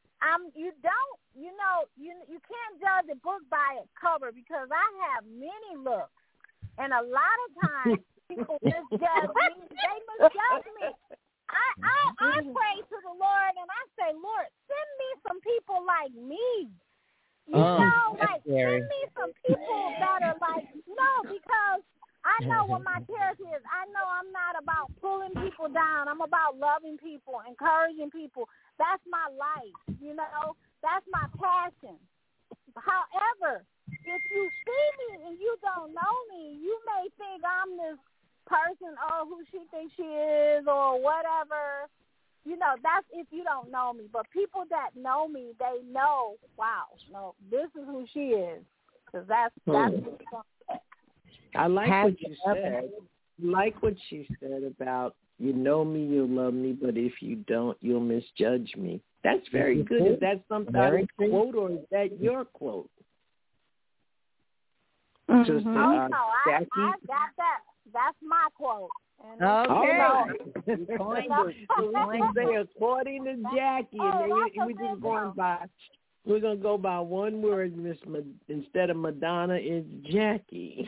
You can't judge a book by its cover because I have many looks. And a lot of times people misjudge me. They misjudge me. I pray to the Lord and I say, Lord, send me some people like me. You know, like send me some people that are like, no, because I know what my character is. I know I'm not about pulling people down. I'm about loving people, encouraging people. That's my life, you know. That's my passion. However, if you see me and you don't know me, you may think I'm this person, who she thinks she is or whatever. You know, that's if you don't know me. But people that know me, they know, wow, no, this is who she is. Because that's I like what you said. Like what she said about, you know me, you'll love me, but if you don't, you'll misjudge me. That's very good. Is that somebody's quote or is that your quote? Jackie? I got that. That's my quote. And say according to Jackie, and we're just going by. We're gonna go by one word, instead of Madonna, it's Jackie.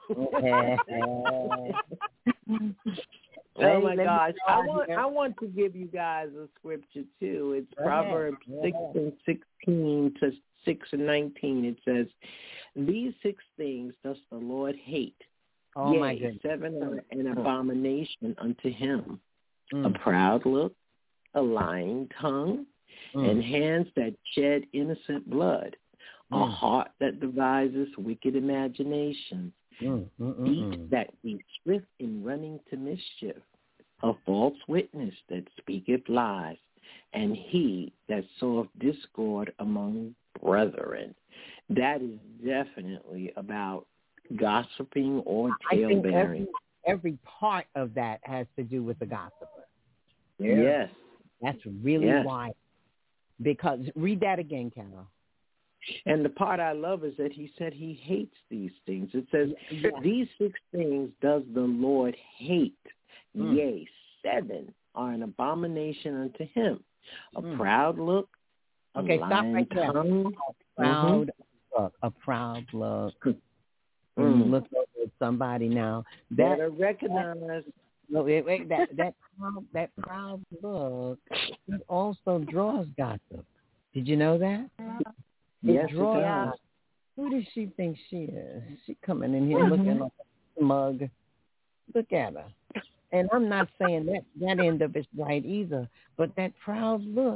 Oh my gosh! I want to give you guys a scripture too. It's Proverbs 6:16 to 6:19. It says, "These 6 things does the Lord hate. Oh my goodness. 7 are an abomination unto him: a proud look, a lying tongue, and hands that shed innocent blood, a heart that devises wicked imaginations, feet that be swift in running to mischief, a false witness that speaketh lies, and he that soweth discord among brethren." That is definitely about gossiping or tale-bearing. Every part of that has to do with the gossiper. Yes. That's really why. Because, read that again, Carol. And the part I love is that he said he hates these things. It says, these 6 things does the Lord hate. Yea, 7 are an abomination unto him: a proud look, a lying right tongue, a proud look. When you look over at somebody now, better recognize. Wait, that proud look, it also draws gossip. Did you know that? Yes, it draws. It does. Who does she think she is? She coming in here looking like a mug. Look at her. And I'm not saying that end of it's right either, but that proud look,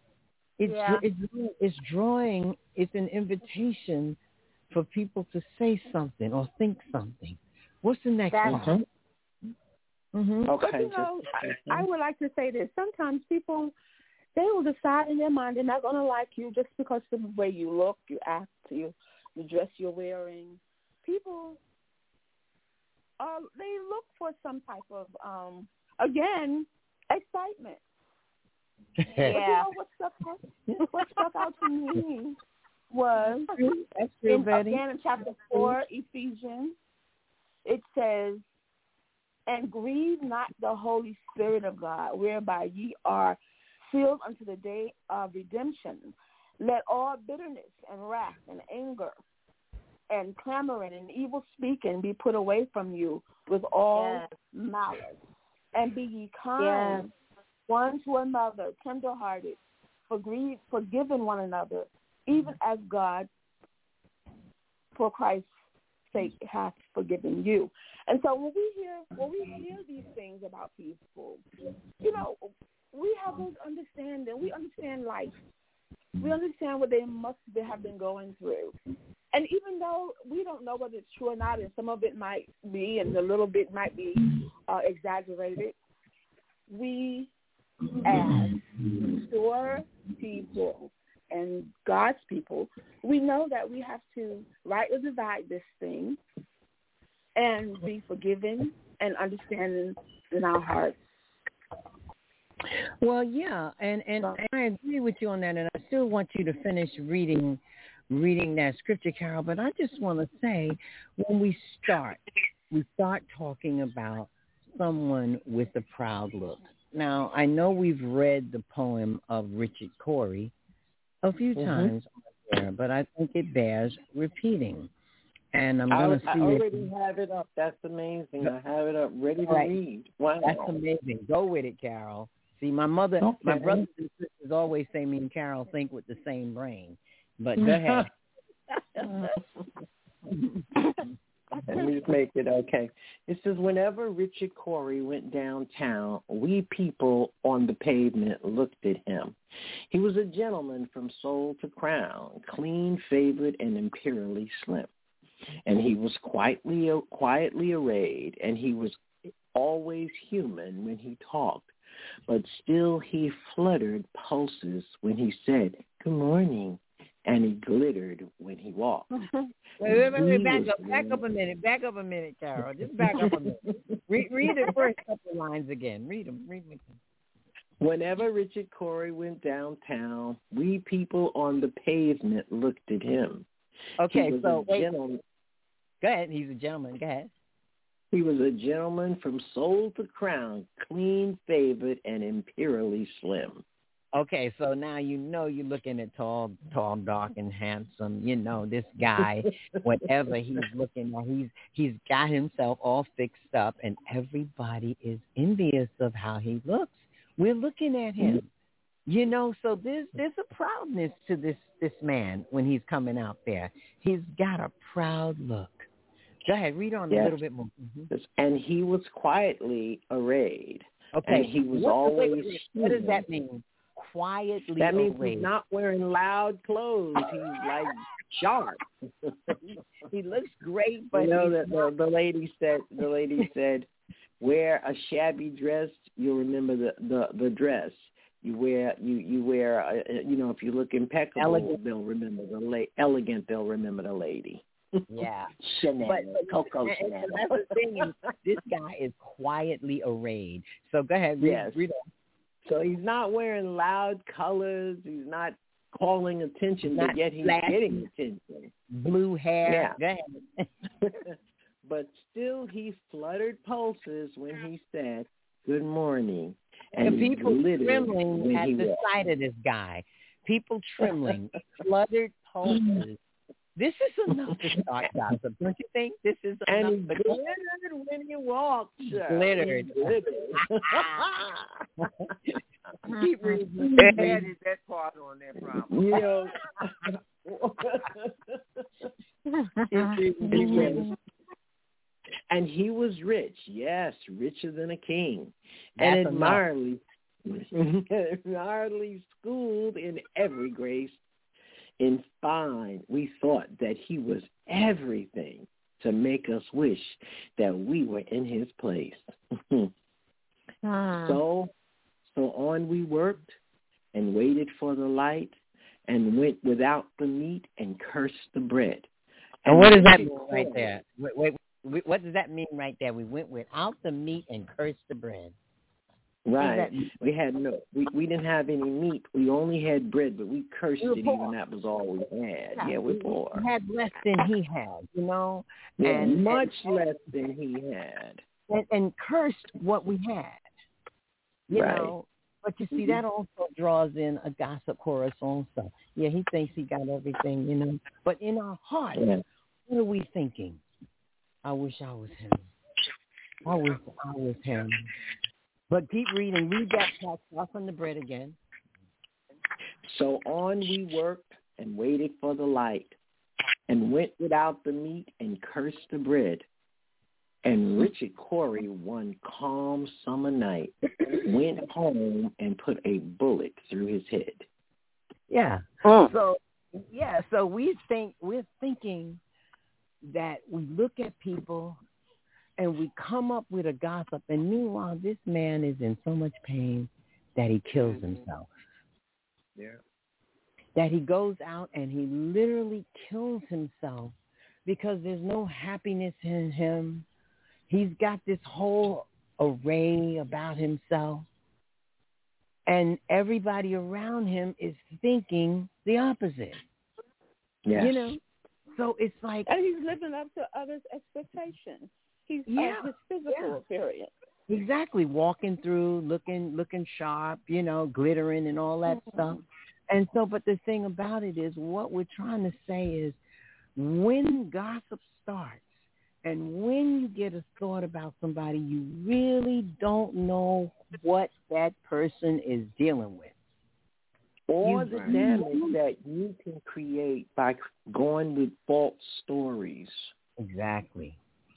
it's drawing. It's an invitation for people to say something or think something. What's the next one? But, you know, I would like to say this. Sometimes people, they will decide in their mind they're not going to like you just because of the way you look, you act, the dress you're wearing. People, they look for some type of, again, excitement. But, you know, what stuck out to me was again in chapter 4, Ephesians, it says, "And grieve not the Holy Spirit of God, whereby ye are sealed unto the day of redemption. Let all bitterness and wrath and anger and clamoring and evil speaking be put away from you with all malice. And be ye kind one to another, tenderhearted, forgiving one another, even as God, for Christ's sake, hath forgiven you." And so when we hear these things about people, you know, we have those understanding. We understand life. We understand what they must have been going through. And even though we don't know whether it's true or not, and some of it might be, and a little bit might be exaggerated, we as mature people and God's people, we know that we have to rightly divide this thing and be forgiving and understanding in our hearts. Well, yeah, and I agree with you on that, and I still want you to finish reading that scripture, Carol, but I just want to say, when we start talking about someone with a proud look. Now, I know we've read the poem of Richard Cory a few times there, but I think it bears repeating. And I'm going to see. I already have it up. That's amazing. I have it up ready to read. Wow. That's amazing. Go with it, Carol. See, my brothers and sisters always say me and Carol think with the same brain. But go ahead. Let me just make it okay. It says, whenever Richard Cory went downtown, we people on the pavement looked at him. He was a gentleman from soul to crown, clean, favored, and imperially slim. And he was quietly arrayed, and he was always human when he talked. But still he fluttered pulses when he said, good morning, and he glittered when he walked. Wait, back up a minute, Carol. Just back up a minute. Read the first couple lines again. Read them. Whenever Richard Cory went downtown, we people on the pavement looked at him. Okay, so wait. Go ahead. He's a gentleman. Go ahead. He was a gentleman from soul to crown, clean, favored, and imperially slim. Okay, so now you know you're looking at tall, dark, and handsome. You know this guy, whatever he's looking at, he's got himself all fixed up, and everybody is envious of how he looks. We're looking at him, you know. So there's a proudness to this man when he's coming out there. He's got a proud look. Go ahead, read on a little bit more. Mm-hmm. And he was quietly arrayed. Okay, and he was always. What does that mean? Quietly that means arrayed. He's not wearing loud clothes. He's like sharp. He looks great, but you know that the lady said, wear a shabby dress, you'll remember the dress. You wear if you look impeccable, elegant. They'll remember elegant. They'll remember the lady. Yeah, Chanel, Coco and Chanel. that's the thing. This guy is quietly arrayed. So go ahead, read on. So he's not wearing loud colors. He's not calling attention, but yet he's getting attention. Blue hair. Yeah. But still he fluttered pulses when he said, good morning. And people trembling at the sight of this guy. People trembling, fluttered pulses. This is enough to start gossip, don't you think? This is enough. And he glittered when he walked. Glittered. Keep reading. They added that part on there, probably. And he was rich, yes, richer than a king, That's and admirably schooled in every grace. In fine, we thought that he was everything to make us wish that we were in his place. So on we worked and waited for the light and went without the meat and cursed the bread. And what does that mean right there? Wait, what does that mean right there? We went without the meat and cursed the bread. Right. We had we didn't have any meat. We only had bread, but we cursed it even that was all we had. Yeah, we're poor. We had less than he had, you know. Yeah, and much less than he had. And cursed what we had. You know. But you see, that also draws in a gossip chorus also. Yeah, he thinks he got everything, you know. But in our heart, what are we thinking? I wish I was him. I wish I was him. But keep reading. Read that text off on the bread again. So on we worked and waited for the light and went without the meat and cursed the bread. And Richard Cory, one calm summer night, went home and put a bullet through his head. Yeah. So we're thinking that we look at people and we come up with a gossip, and meanwhile this man is in so much pain that he kills himself. Yeah. That he goes out and he literally kills himself because there's no happiness in him. He's got this whole array about himself, and everybody around him is thinking the opposite. Yes. You know? So it's like... And he's living up to others' expectations. He's his physical appearance. Exactly. Walking through, looking sharp, you know, glittering and all that stuff. And so, but the thing about it is, what we're trying to say is, when gossip starts and when you get a thought about somebody, you really don't know what that person is dealing with. Or the damage that you can create by going with false stories. Exactly.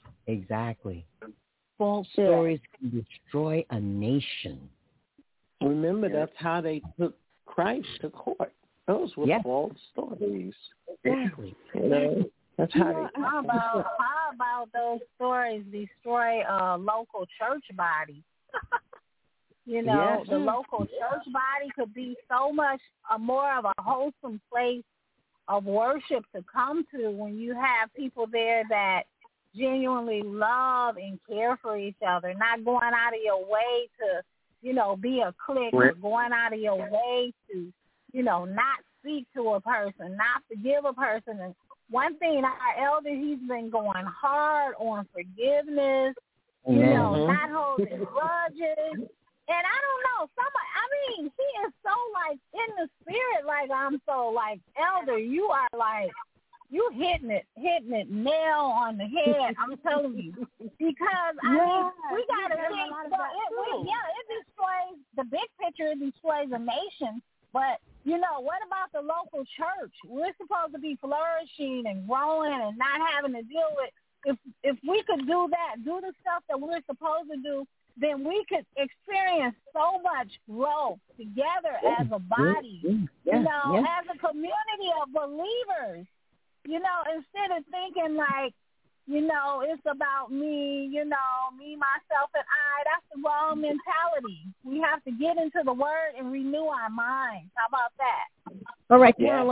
False stories can destroy a nation. Remember, that's how they took Christ to court. Those were false stories. Exactly. You know, that's how they... How about those stories destroy a local church body? You know, the local church body could be so much more of a wholesome place of worship to come to when you have people there that genuinely love and care for each other, not going out of your way to, you know, be a clique, or going out of your way to, you know, not speak to a person, not forgive a person. And one thing, our elder, he's been going hard on forgiveness, you know, not holding grudges. And I don't know, he is so, like, in the spirit, like, I'm so, like, elder, you are, like, you hitting it nail on the head, I'm telling you. Because, I mean, we got to think, it destroys the big picture, it destroys a nation. But, you know, what about the local church? We're supposed to be flourishing and growing and not having to deal with, if we could do that, do the stuff that we're supposed to do, then we could experience so much growth together as a body, you know, as a community of believers, you know, instead of thinking like, you know, it's about me, you know, me, myself, and I. That's the wrong mentality. We have to get into the Word and renew our minds. How about that? All right, Carol,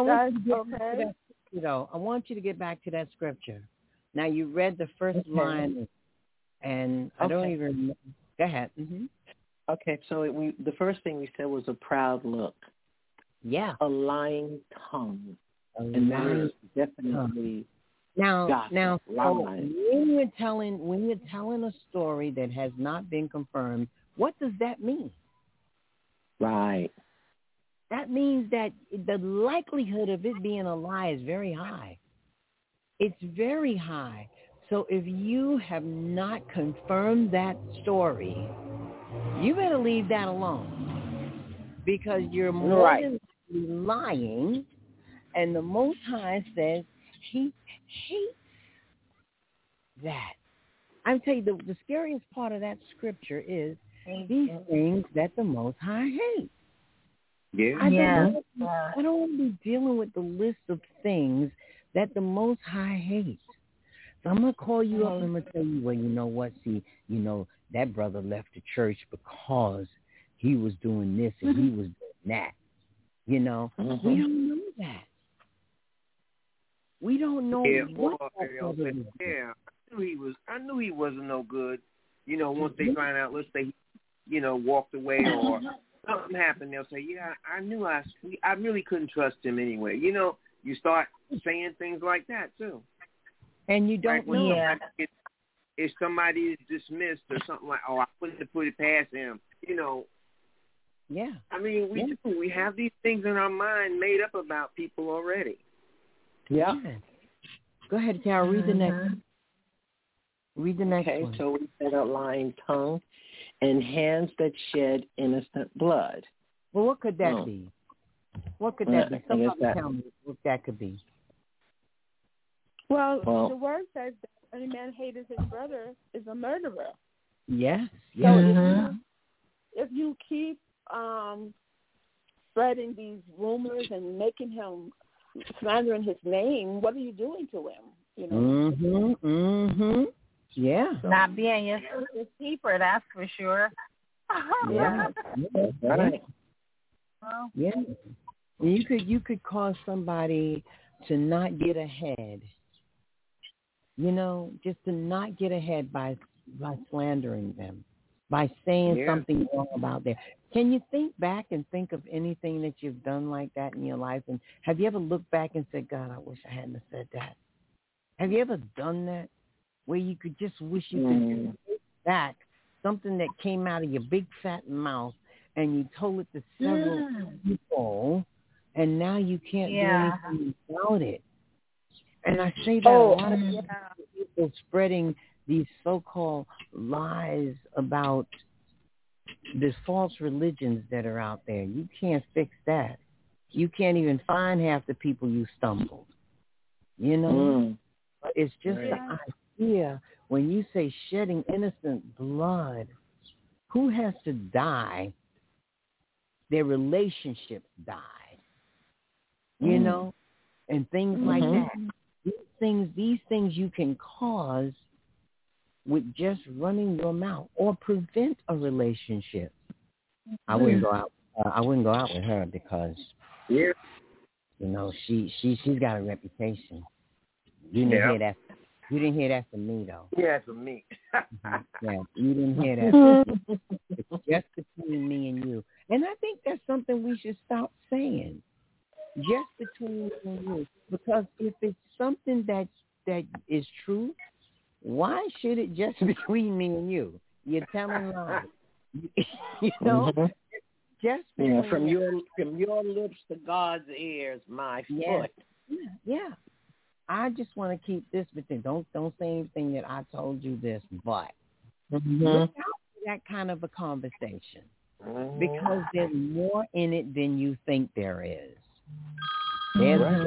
I want you to get back to that scripture. Now, you read the first line, and I don't even remember. Go ahead. Mm-hmm. Okay, so the first thing we said was a proud look. Yeah. A lying tongue. And that is definitely now when you're telling a story that has not been confirmed, what does that mean? Right. That means that the likelihood of it being a lie is very high. It's very high. So if you have not confirmed that story, you better leave that alone, because you're more than lying, and the Most High says he hates that. I'm telling you, the scariest part of that scripture is these things that the Most High hates. Yeah. I don't want to be dealing with the list of things that the Most High hates. So I'm going to call you up and I'm going to tell you, well, you know what? See, you know, that brother left the church because he was doing this and he was doing that. You know, we don't know that. We don't know what that brother was doing. I knew he wasn't no good. You know, once they find out, let's say, you know, walked away or something happened, they'll say, yeah, I knew I really couldn't trust him anyway. You know, you start saying things like that, too. And you don't know. If somebody is dismissed or something like, I wouldn't have put it past him, you know. Yeah. I mean, we have these things in our mind made up about people already. Yeah. Go ahead, Carol. Read the next one. Okay, so we said a lying tongue and hands that shed innocent blood. Well, what could that be? What could that be? Somebody tell me what that could be. Well, the word says that any man hateth his brother is a murderer. Yes. So if you keep spreading these rumors and making him slandering his name, what are you doing to him? You know. Yeah. Not being your sister's keeper, that's for sure. Yeah. Right. Well, Yeah. You could cause somebody to not get ahead. You know, just to not get ahead by slandering them, by saying something wrong about them. Can you think back and think of anything that you've done like that in your life? And have you ever looked back and said, God, I wish I hadn't have said that? Have you ever done that where you could just wish you could take back something that came out of your big fat mouth and you told it to several people and now you can't do anything about it? And I say that a lot of people spreading these so-called lies about the false religions that are out there. You can't fix that. You can't even find half the people you stumbled. You know? It's just the idea when you say shedding innocent blood, who has to die? Their relationships die. You know? And things like that. These things you can cause with just running your mouth or prevent a relationship. I wouldn't go out. I wouldn't go out with her because, you know, she's got a reputation. You didn't hear that. You didn't hear that from me though. Yeah, from me. Yeah, you didn't hear that. It's just between me and you, and I think that's something we should stop saying. Just between me and you, because if it's something that is true, why should it just be between me and you? You're telling lies. You know, just from your lips to God's ears, my foot. Yeah. I just want to keep this between. Don't say anything that I told you this, but look out for that kind of a conversation because there's more in it than you think there is. There's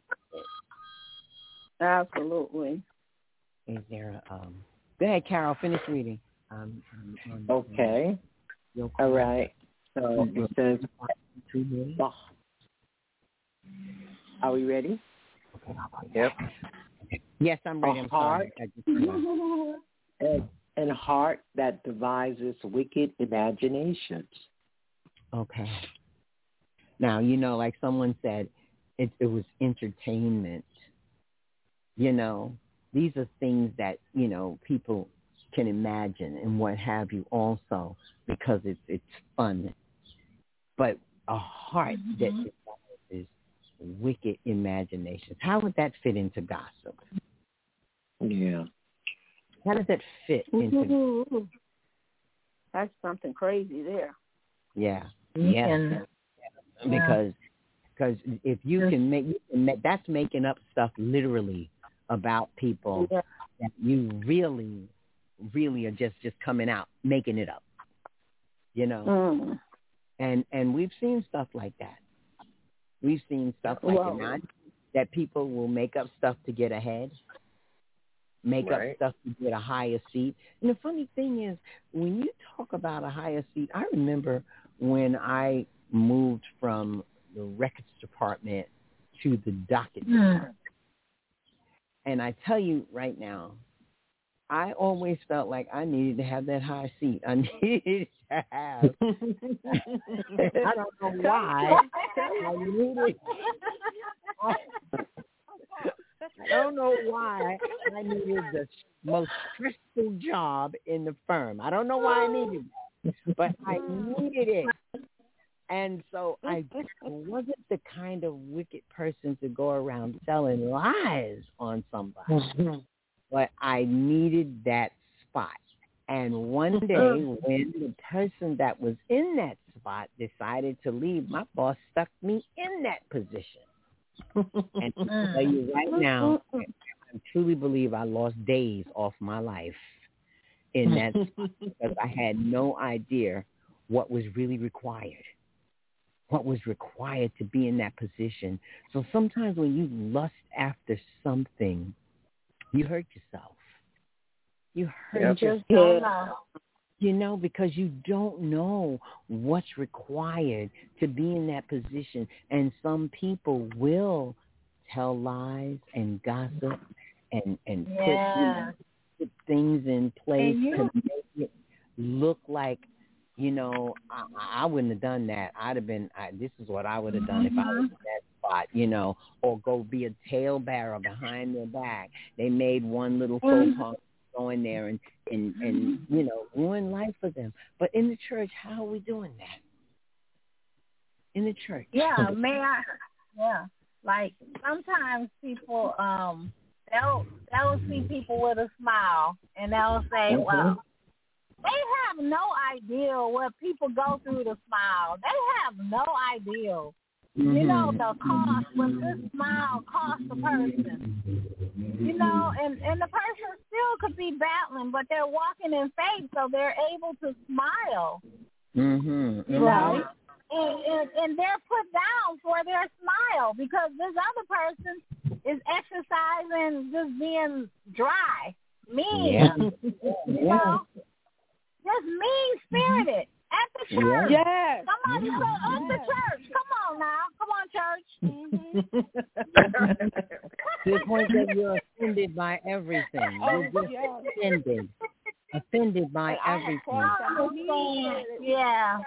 Absolutely. Is there go ahead, Carol, finish reading. Okay. All right. So it says, are we ready? Yep. Yes, I'm ready. I'm sorry. And heart that devises wicked imaginations. Okay. Now, you know, like someone said, it was entertainment. You know, these are things that, you know, people can imagine and what have you also because it's fun. But a heart that devises wicked imaginations, how would that fit into gossip? Yeah. How does that fit into? That's something crazy there. Yeah. Yeah. Because if you can make that's making up stuff literally about people that you really are just coming out making it up. You know. And we've seen stuff like that. We've seen stuff like that. That people will make up stuff to get ahead, make up stuff to get a higher seat. And the funny thing is, when you talk about a higher seat, I remember when I moved from the records department to the docket department. And I tell you right now, I always felt like I needed to have that high seat. I needed to have. I don't know why. I don't know why I needed the most stressful job in the firm. I don't know why I needed it, but I needed it. And so I wasn't the kind of wicked person to go around telling lies on somebody. But I needed that spot. And one day when the person that was in that spot decided to leave, my boss stuck me in that position. And I'll tell you right now, I truly believe I lost days off my life in that spot because I had no idea what was really required. What was required to be in that position. So sometimes when you lust after something, you hurt yourself. You hurt yourself. You know, because you don't know what's required to be in that position. And some people will tell lies and gossip and put things in place to make it look like, you know, I wouldn't have done that. This is what I would have done if I was in that spot, you know, or go be a talebearer behind their back. They made one little faux pas, go in there and you know, ruin life for them. But in the church, how are we doing that? In the church. Yeah, like sometimes people they'll see people with a smile and they'll say, well, they have no idea what people go through to smile. They have no idea. You know, the cost, what this smile costs a person. You know, and the person still could be battling, but they're walking in faith, so they're able to smile. You know? And they're put down for their smile because this other person is exercising just being dry, mean, you know, just mean-spirited at the church. Yes. Somebody say, at the church. Come on now. Come on, church. To the point that you're offended by everything. You're just offended by everything. Yeah.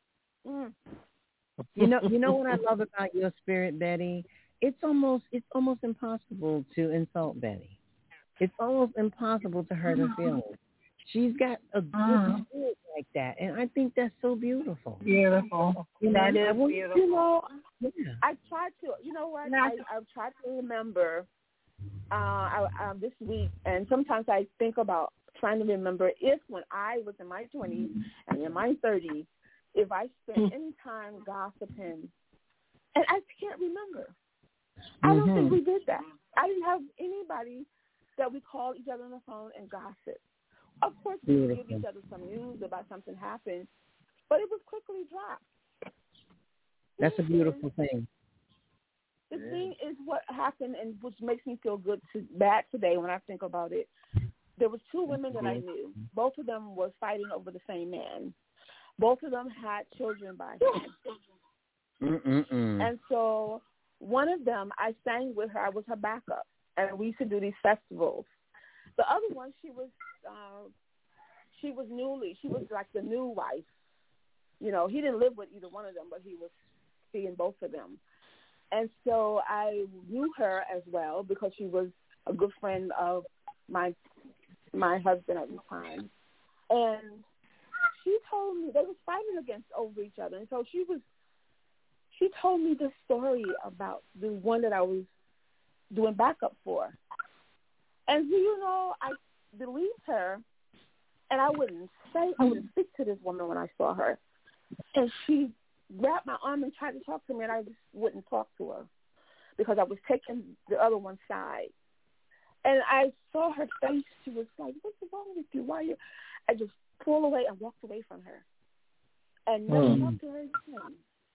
You know what I love about your spirit, Betty? It's almost impossible to insult Betty. It's almost impossible to hurt her feelings. She's got a good spirit like that, and I think that's so beautiful. Beautiful. That is beautiful. You know, I tried to. You know what? I've tried to remember this week, and sometimes I think about trying to remember if when I was in my 20s and in my 30s, if I spent any time gossiping, and I can't remember. I don't think we did that. I didn't have anybody that we called each other on the phone and gossip. Of course, we would give each other some news about something happened, but it was quickly dropped. That's a beautiful thing. The thing is what happened, and which makes me feel bad today when I think about it. There was two women that I knew. Both of them was fighting over the same man. Both of them had children by him. And so one of them, I sang with her. I was her backup, and we used to do these festivals. The other one, she was like the new wife. You know, he didn't live with either one of them, but he was seeing both of them. And so I knew her as well because she was a good friend of my husband at the time. And she told me they was fighting over each other. And so she told me this story about the one that I was doing backup for. And you know, I believed her, and I wouldn't speak to this woman when I saw her. And she grabbed my arm and tried to talk to me, and I just wouldn't talk to her because I was taking the other one's side. And I saw her face. She was like, "What's wrong with you? Why are you?" I just pulled away and walked away from her and never talked to her again.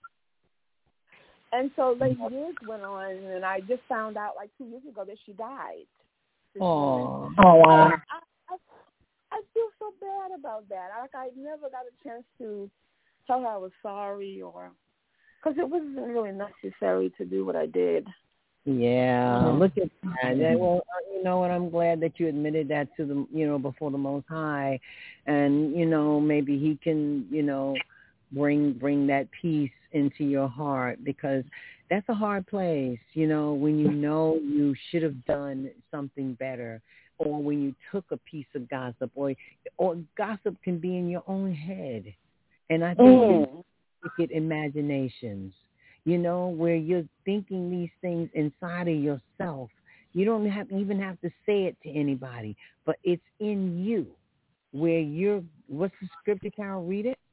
And so years went on, and I just found out like 2 years ago that she died. Oh, wow. I feel so bad about that. I never got a chance to tell her I was sorry, or because it wasn't really necessary to do what I did. Yeah, look at that. Well, you know what? I'm glad that you admitted that to the, you know, before the Most High, and you know, maybe He can, you know, bring that peace into your heart, because that's a hard place, you know, when you know you should have done something better, or when you took a piece of gossip, or gossip can be in your own head, and I think it's wicked imaginations. You know, where you're thinking these things inside of yourself. You don't even have to say it to anybody, but it's in you where you're, what's the scripture, Carol? Read it.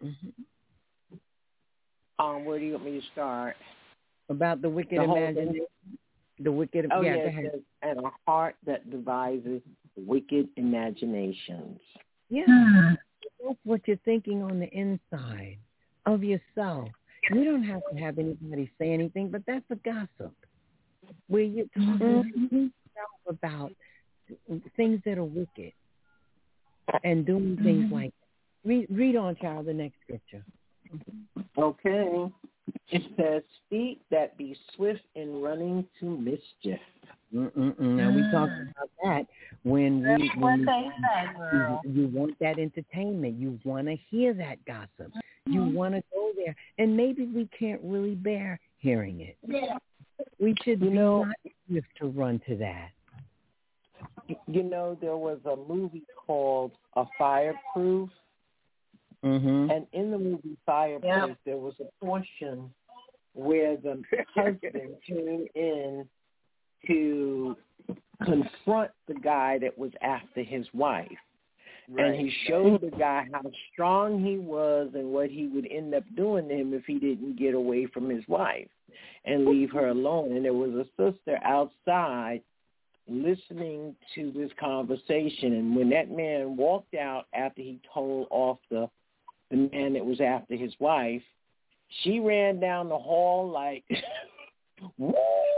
Where do you want me to start? About the wicked imagination. The wicked, go ahead. Says, and a heart that devises wicked imaginations. Yeah. That's what you're thinking on the inside of yourself. You don't have to have anybody say anything, but that's a gossip where you're talking about things that are wicked and doing things like that. Read on, child, the next scripture. Okay. It says, feet that be swift in running to mischief. Now, we talked about that when you want that entertainment. You want to hear that gossip. You want to go there. And maybe we can't really bear hearing it. We should be not swift to run to that. You know, there was a movie called A Fireproof. And in the movie Fireproof, there was a portion where the husband came in to confront the guy that was after his wife. Right. And he showed the guy how strong he was and what he would end up doing to him if he didn't get away from his wife and leave her alone. And there was a sister outside listening to this conversation. And when that man walked out after he told off the man that was after his wife, she ran down the hall like, woo!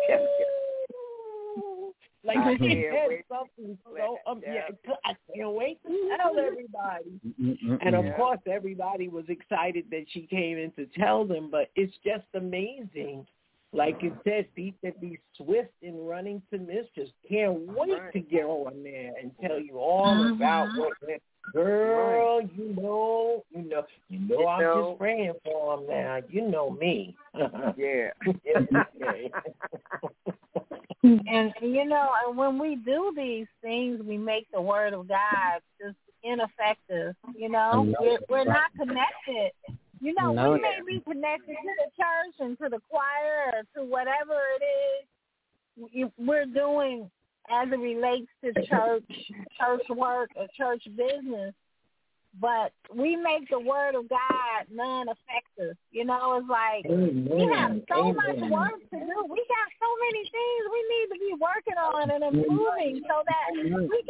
Like she had something so I can't wait to tell everybody. And of course everybody was excited that she came in to tell them, but it's just amazing. Like it said, feet that be swift in running to mischief. Can't wait to get on there and tell you all about what that girl, you know I'm just praying for him now. You know me. Yeah. And and when we do these things, we make the word of God just ineffective. We're not connected. We may be connected to the church and to the choir or to whatever it is we're doing as it relates to church work or church business, but we make the word of God non-effective. It's like we have so much work to do. We got so many things we need to be working on and improving so that we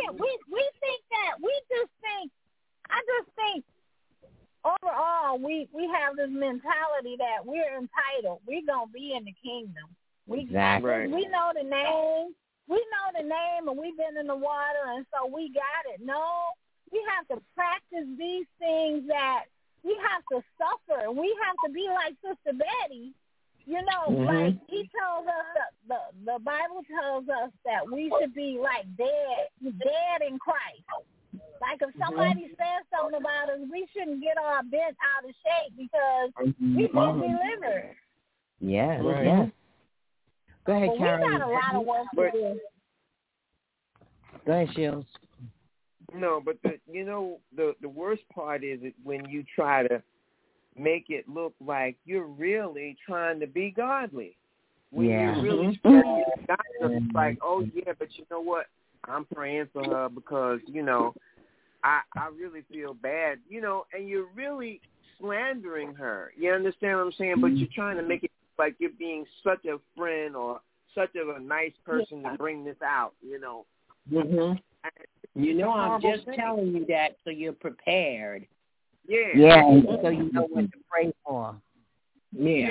I just think overall we have this mentality that we're entitled. We're going to be in the kingdom. We know the name. We know the name and we've been in the water and so we got it. No, we have to practice these things that we have to suffer. We have to be like Sister Betty. Like he tells us, the Bible tells us that we should be like dead in Christ. Like if somebody says something about us, we shouldn't get our bent out of shape because we've been delivered. Yes, yes. Go ahead, Karen. We got a lot of work to do. Go ahead, Shields. No, but the worst part is when you try to make it look like you're really trying to be godly. When you're really spreading the gospel, it's like, oh yeah, but you know what? I'm praying for her because I really feel bad, and you're really slandering her. You understand what I'm saying? But you're trying to make it like you're being such a friend or such a nice person to bring this out, I'm just telling you that so you're prepared. Yeah. Yeah, so you know what to pray for. Yeah.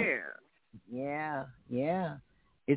It's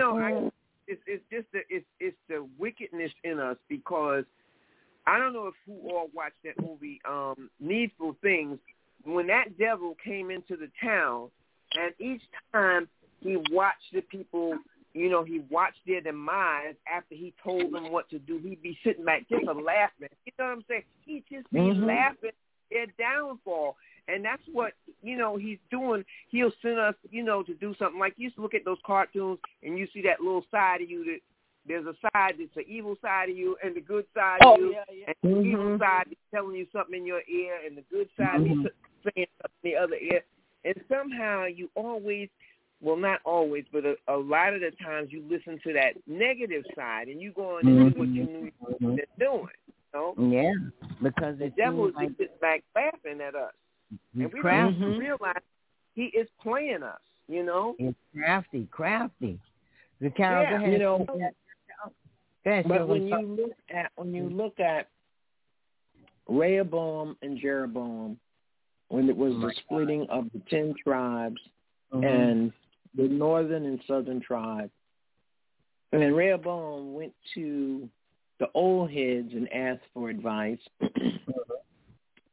the wickedness in us because I don't know if who all watched that movie, Needful Things, when that devil came into the town. And each time he watched the people, he watched their demise after he told them what to do. He'd be sitting back just laughing. You know what I'm saying? He'd just be laughing their downfall. And that's what, he's doing. He'll send us, to do something. Like you used to look at those cartoons and you see that little side of you that there's a side that's the evil side of you and the good side of you. Yeah. And the evil side is telling you something in your ear and the good side is saying something in the other ear. And somehow you always, well, not always, but a lot of the times you listen to that negative side and you go on and do what you knew you were doing. Yeah, because the devil is just sitting back laughing at us. And we don't realize he is playing us, It's crafty. The Carol, but when you look at Rehoboam and Jeroboam, when it was the splitting of the 10 tribes and the northern and southern tribe. And Rehoboam went to the old heads and asked for advice.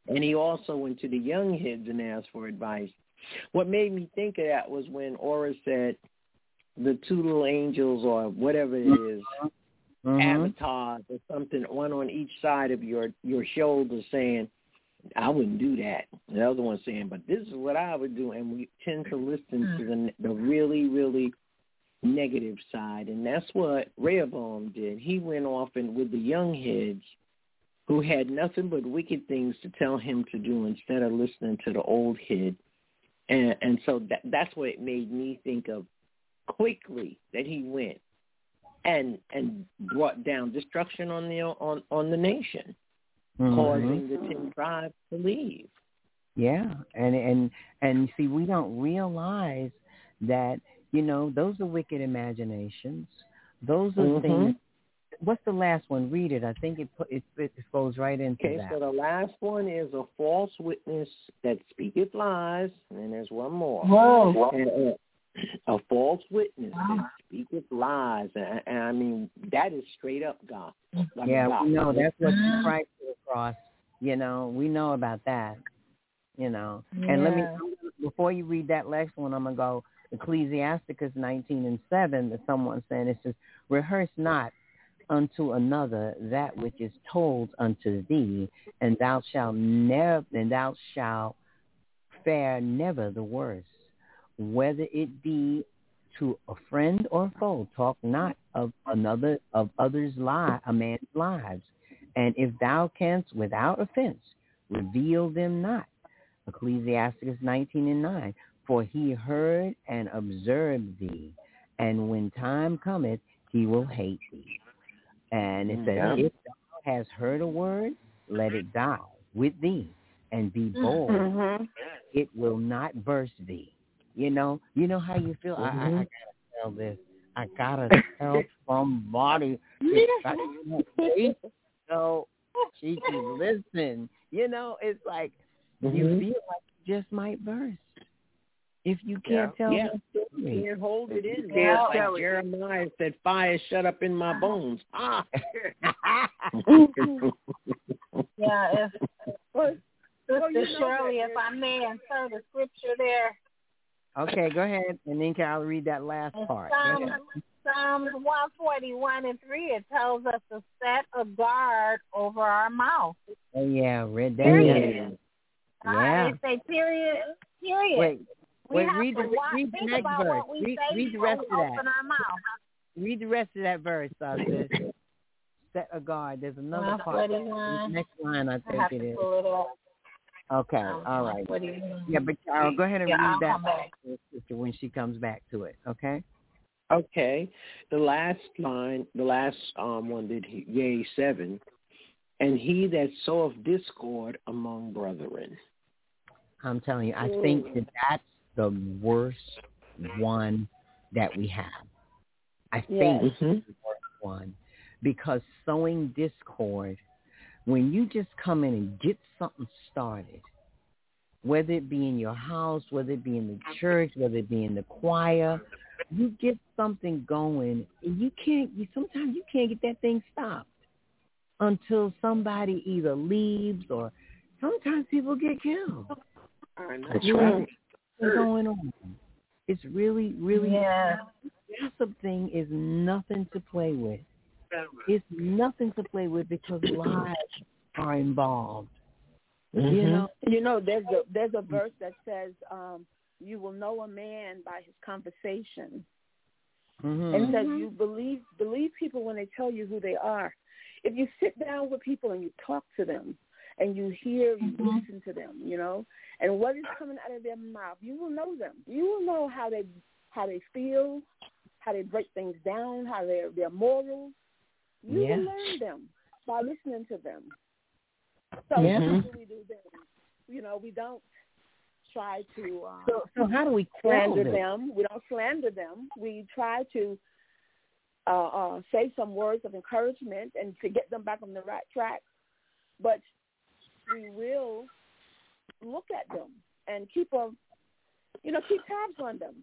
And he also went to the young heads and asked for advice. What made me think of that was when Aura said the two little angels or whatever it is, avatars or something, one on each side of your shoulder saying, I wouldn't do that. The other one saying, but this is what I would do. And we tend to listen to the really, really negative side. And that's what Rehoboam did. He went off and with the young heads who had nothing but wicked things to tell him to do instead of listening to the old head. And so that's what it made me think of quickly that he went and brought down destruction on the nation, causing the 10 tribes to leave. Yeah, and see, we don't realize that, those are wicked imaginations. Those are things. What's the last one? Read it. I think it goes right into that. Okay, so the last one is a false witness that speaketh lies, and there's one more. Whoa. And, a false witness that speaketh lies, and I mean that is straight up gospel. Yeah, we know that's what Christ put across. We know about that. And let me, before you read that next one, I'm gonna go Ecclesiasticus 19:7. That someone saying it says, "Rehearse not unto another that which is told unto thee, and thou shalt fare never the worse. Whether it be to a friend or foe, talk not of a man's lives. And if thou canst without offense, reveal them not." Ecclesiasticus 19:9. For he heard and observed thee, and when time cometh, he will hate thee. And it says, if thou hast heard a word, let it die with thee, and be bold. It will not burst thee. You know how you feel. I gotta tell this. I gotta tell somebody. So she can listen. It's like you feel like you just might burst if you can't tell the story. You can't hold it in. Like Jeremiah said, "Fire shut up in my bones." Yeah. Sister Shirley, if I may insert the scripture there. Okay, go ahead, and then I'll read that last part. Psalms 141:3, it tells us to set a guard over our mouth. Oh, yeah, read that. Period. It say period. Wait, read the next verse. Read the rest of that. Open our mouth. Read the rest of that verse, sis. Set a guard. There's another part. The next line, I think it is. Pull it up. Okay, all right. Yeah, but go ahead and read that sister when she comes back to it, okay? Okay. The last line, the last one did yea 7, and he that soweth discord among brethren. I'm telling you, I think that's the worst one that we have. I think it's the worst one, because sowing discord, when you just come in and get something started, whether it be in your house, whether it be in the church, whether it be in the choir, you get something going, and sometimes you can't get that thing stopped until somebody either leaves, or sometimes people get killed. That's right. What's going on? It's really, really, the gossip thing is nothing to play with. It's nothing to play with, because lives are involved. There's a verse that says, you will know a man by his conversation. And says you believe people when they tell you who they are. If you sit down with people and you talk to them and you hear, you listen to them, and what is coming out of their mouth, you will know them. You will know how they feel, how they break things down, how their morals. You will learn them by listening to them. So what do we do then? We don't try to so how do we slander them? We don't slander them. We try to say some words of encouragement and to get them back on the right track. But we will look at them and keep tabs on them.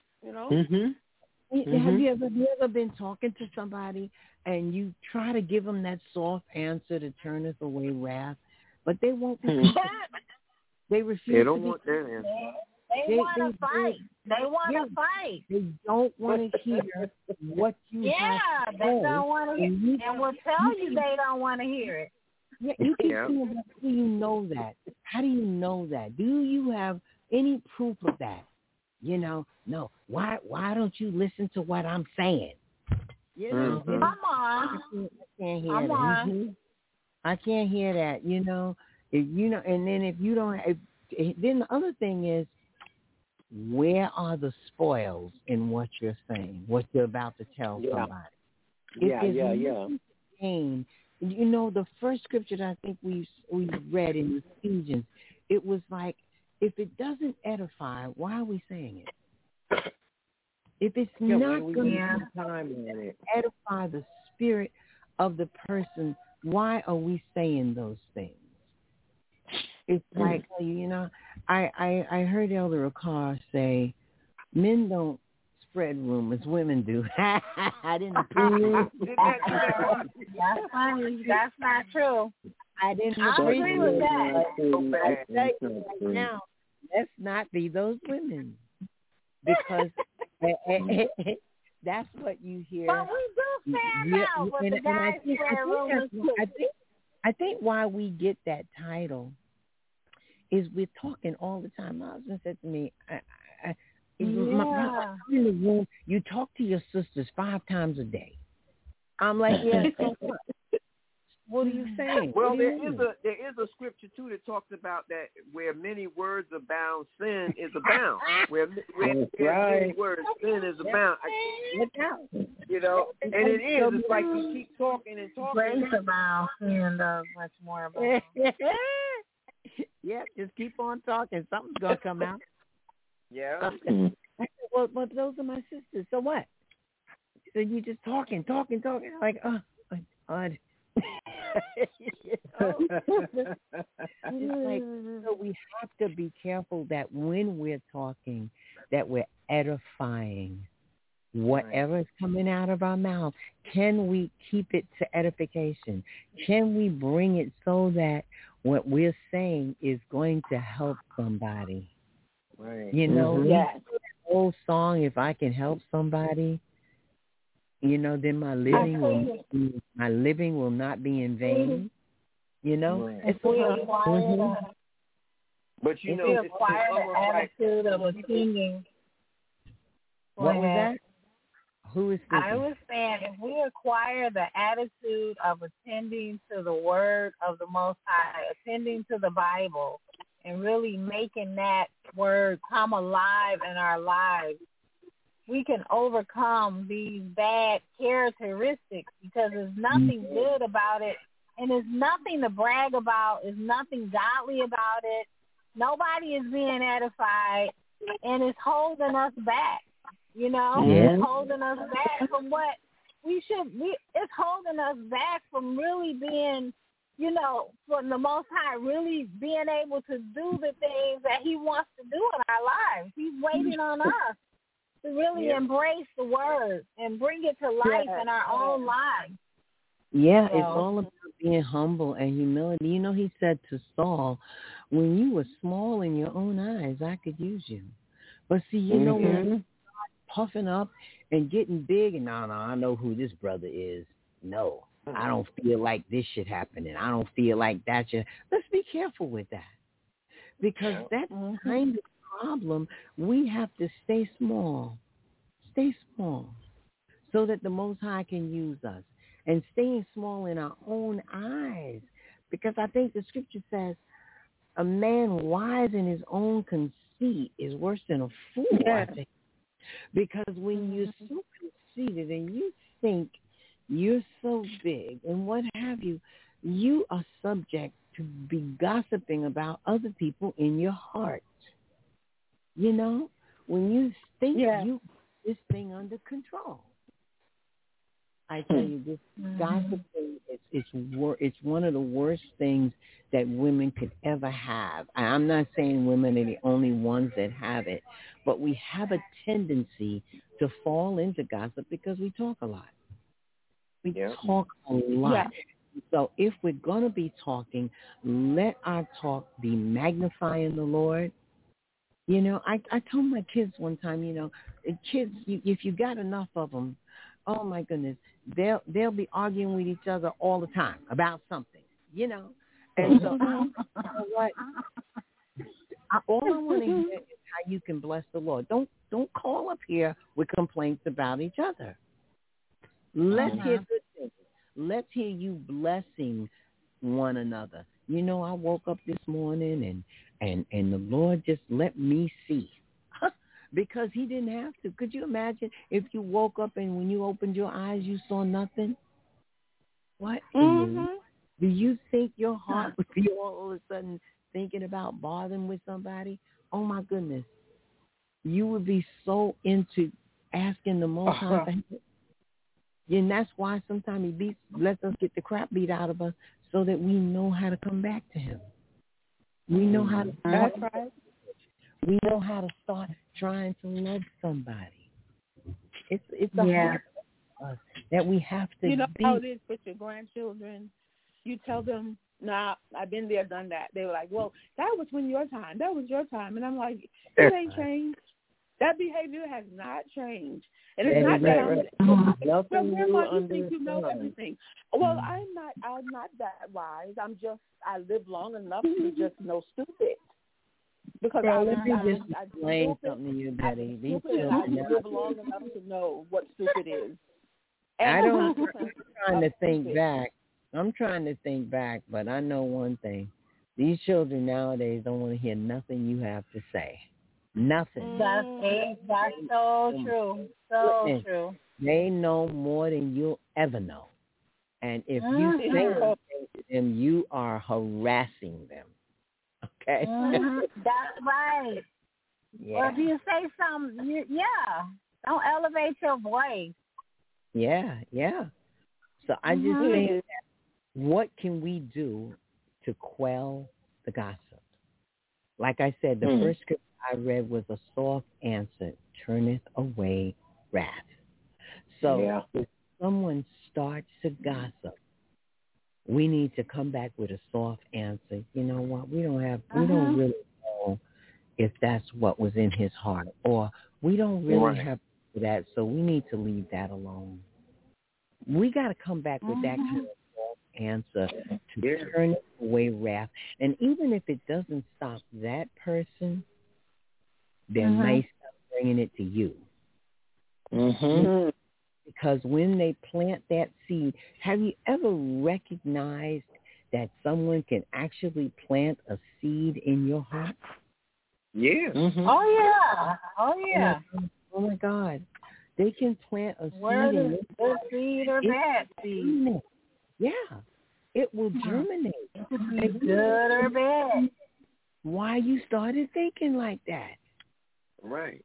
Have you ever been talking to somebody and you try to give them that soft answer to turneth away wrath, but they won't be. They refuse. They don't want that answer. They want to fight. They want to fight. They don't want to hear what you have to say. They don't want to hear, and will tell you they don't want to hear it. Yeah, you keep saying, how do you know that? How do you know that? Do you have any proof of that? You know, no. Why don't you listen to what I'm saying? You know, Come on. I can't hear that. I can't hear that. You know, if you know, and then if you don't, then the other thing is, where are the spoils in what you're saying? What you're about to tell somebody? Pain. You know, the first scripture that I think we read in Ephesians, it was like, if it doesn't edify, why are we saying it? If it's not going to edify the spirit of the person, why are we saying those things? It's like, you know, I heard Elder Akar say, men don't spread rumors, women do. I didn't. That's funny. That's not true. I didn't agree with that. I tell you right now, let's not be those women, because that's what you hear. But we do stand out with the guys spread rumors too. I think why we get that title is we're talking all the time. My husband said to me, I'm in the room, you talk to your sisters 5 times a day. I'm like, yeah, so what? What are you saying? Well, there is a scripture too that talks about that, where many words abound, sin is abound. Where many words, sin is abound. You know, and it is. It's like you keep talking and talking. Grace abound, sin does much more about. Yeah, just keep on talking. Something's gonna come out. Yeah. Well, but those are my sisters. So what? So you just talking. Like, oh my God. You know? Like, so we have to be careful that when we're talking, that we're edifying whatever is coming out of our mouth. Can we keep it to edification? Can we bring it so that what we're saying is going to help somebody? Right. You know, that whole song, if I can help somebody, you know, then my living will not be in vain. You know, if we acquire but you know, the attitude of a singing. What was that? Who is speaking? I was saying, if we acquire the attitude of attending to the word of the Most High, attending to the Bible, and really making that word come alive in our lives, we can overcome these bad characteristics, because there's nothing good about it, and there's nothing to brag about, there's nothing godly about it. Nobody is being edified, and it's holding us back. You know, it's holding us back from what we should be. It's holding us back from really being, you know, from the Most High, really being able to do the things that He wants to do in our lives. He's waiting on us to really embrace the word and bring it to life in our own lives. Yeah, it's all about being humble and humility. You know, He said to Saul, when you were small in your own eyes, I could use you. But see, you know, when puffing up and getting big, and no, I know who this brother is. No, I don't feel like this should happen, and I don't feel like that should. Let's be careful with that, because that's kind of problem. We have to stay small, so that the Most High can use us, and staying small in our own eyes, because I think the scripture says, a man wise in his own conceit is worse than a fool. I think. Because when you're so conceited and you think you're so big and what have you, you are subject to be gossiping about other people in your heart. You know, when you think you put this thing under control. I tell you, this gossiping, it's one of the worst things that women could ever have. I'm not saying women are the only ones that have it, but we have a tendency to fall into gossip because we talk a lot. We talk a lot. So if we're going to be talking, let our talk be magnifying the Lord. You know, I told my kids one time, you know, kids, if you got enough of them, oh my goodness, they'll be arguing with each other all the time about something, you know. And so, you know what? All I want to hear is how you can bless the Lord. Don't call up here with complaints about each other. Let's hear good things. Let's hear you blessing one another. You know, I woke up this morning and the Lord just let me see. Because he didn't have to. Could you imagine if you woke up and when you opened your eyes you saw nothing? What? Do you think your heart would be all of a sudden thinking about bothering with somebody? Oh my goodness. You would be so into asking the Most High for help. And that's why sometimes he lets us get the crap beat out of us so that we know how to come back to him. We know how to start. That's right. We know how to start trying to love somebody. It's a habit of us that we have to You know be. how it is with your grandchildren. You tell them, nah, I've been there, done that. They were like, well, that was your time. That was your time. And I'm like, it ain't changed. That behavior has not changed. And it's not that well, Grandma, you think you know everything. Well, I'm not that wise. I live long enough to just know stupid. Because let me just explain something to you, Betty. I live long enough to know what stupid is. And I'm trying to think back. But I know one thing. These children nowadays don't want to hear nothing you have to say. Nothing. That's so true. So true. They know more than you'll ever know. And if you say something to them, you are harassing them. Okay? That's right. Yeah. Or if you say something, don't elevate your voice. Yeah. So I just think that what can we do to quell the gossip? Like I said, the first scripture I read was a soft answer turneth away wrath. So if someone starts to gossip, we need to come back with a soft answer. You know what? We don't really know if that's what was in his heart, or we don't really have that, so we need to leave that alone. We got to come back with that kind of soft answer to turn away wrath. And even if it doesn't stop that person, they may stop bringing it to you. Because when they plant that seed, have you ever recognized that someone can actually plant a seed in your heart? Yeah. Oh yeah. Oh my God. They can plant a Whether seed in good seed or bad seed. Yeah. It will germinate. It could be good or bad. Why you started thinking like that? Right.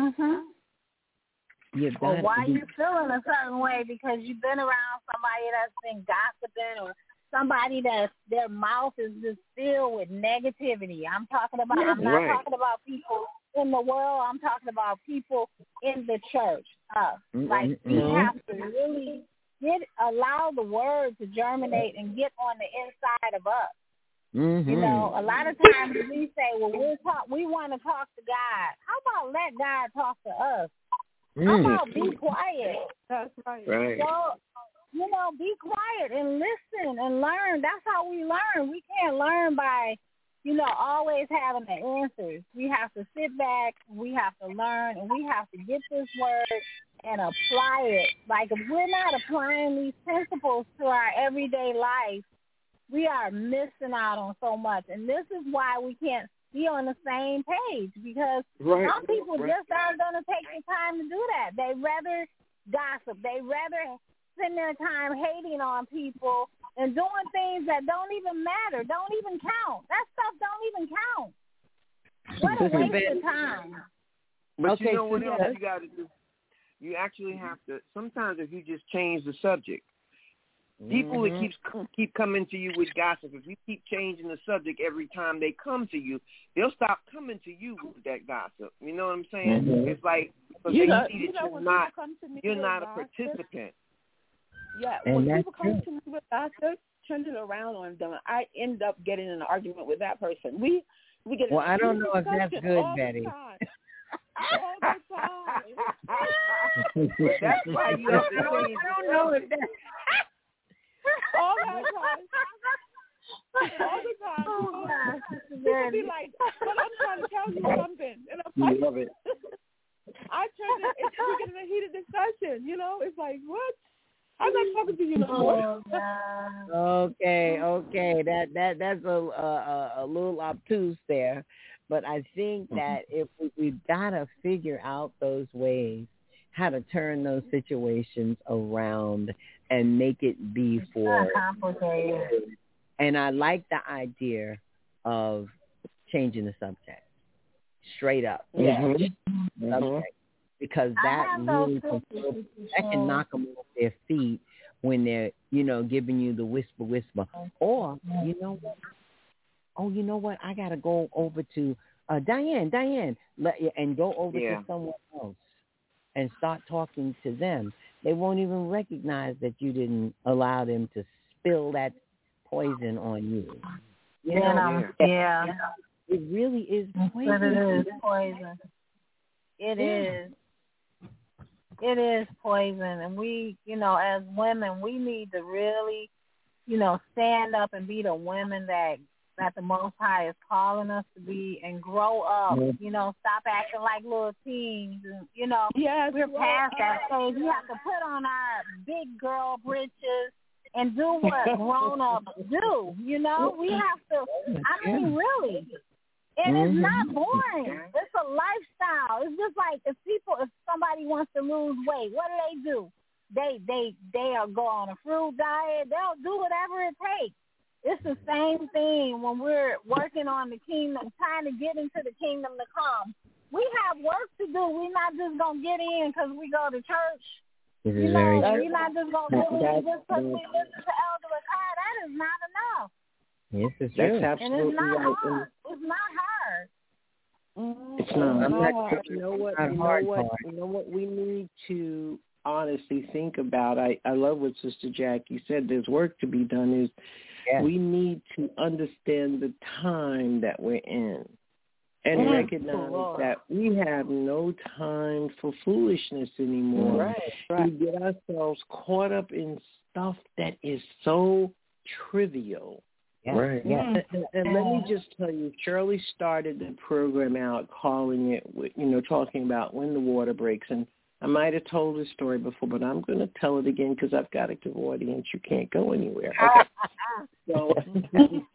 Or why you feeling a certain way because you've been around somebody that's been gossiping, or somebody that their mouth is just filled with negativity. I'm not talking about people in the world. I'm talking about people in the church. Like we have to really allow the word to germinate and get on the inside of us. You know, a lot of times we say, well, we want to talk to God. How about let God talk to us? How about be quiet? That's right. So, you know, be quiet and listen and learn. That's how we learn. We can't learn by, you know, always having the answers. We have to sit back, we have to learn, and we have to get this word and apply it. Like, if we're not applying these principles to our everyday life, we are missing out on so much. And this is why we can't be on the same page, because some people just aren't going to take the time to do that. They rather gossip. They rather spend their time hating on people and doing things that don't even matter, don't even count. That stuff don't even count. What a waste of time. But you know what else you got to do? You actually have to, sometimes if you just change the subject, people that keep coming to you with gossip, if you keep changing the subject every time they come to you, they'll stop coming to you with that gossip. You know what I'm saying? It's like, because they see that you're not a participant. Yeah, when people come to me with gossip, turn it around on them. I end up getting in an argument with that person. We get. Well, I don't know if that's good, Betty. All the time. But that's why you have to change. I don't know if that. All that time. All the time. People be like, but I'm trying to tell you something. And I'm like, love it. I turn it, we get in a heated discussion, you know? It's like, what? I'm not talking to you no more. Okay. That's a little obtuse there. But I think that if we've got to figure out those ways, how to turn those situations around and make it be for complicated. And I like the idea of changing the subject straight up. Subject. Because that really can knock them off their feet when they're, giving you the whisper. Or, you know what? Oh, you know what? I got to go over to Diane, and go over to someone else and start talking to them. They won't even recognize that you didn't allow them to spill that poison on you. It really is poison. But it is poison. It is poison. And we, as women, we need to really, stand up and be the women that the Most High is calling us to be and grow up, stop acting like little teens. And, we're past that stage. We have to put on our big girl britches and do what grown-ups do, We have to, really. And it's not boring. It's a lifestyle. It's just like if somebody wants to lose weight, what do? They'll go on a fruit diet. They'll do whatever it takes. It's the same thing when we're working on the kingdom, trying to get into the kingdom to come. We have work to do. We're not just going to get in because we go to church. We're not just going to get in just because we listen to Elder Lakai. That is not enough. Yes, it's That's true. absolutely and it's not right. hard. It's not hard. It's not. You know what we need to honestly think about. I love what Sister Jackie said. There's work to be done. We need to understand the time that we're in and recognize that we have no time for foolishness anymore. Right. We get ourselves caught up in stuff that is so trivial. Right. Yeah. And let me just tell you, Shirley started the program out calling it, talking about when the water breaks. And I might have told this story before, but I'm going to tell it again because I've got a good audience. You can't go anywhere. Okay.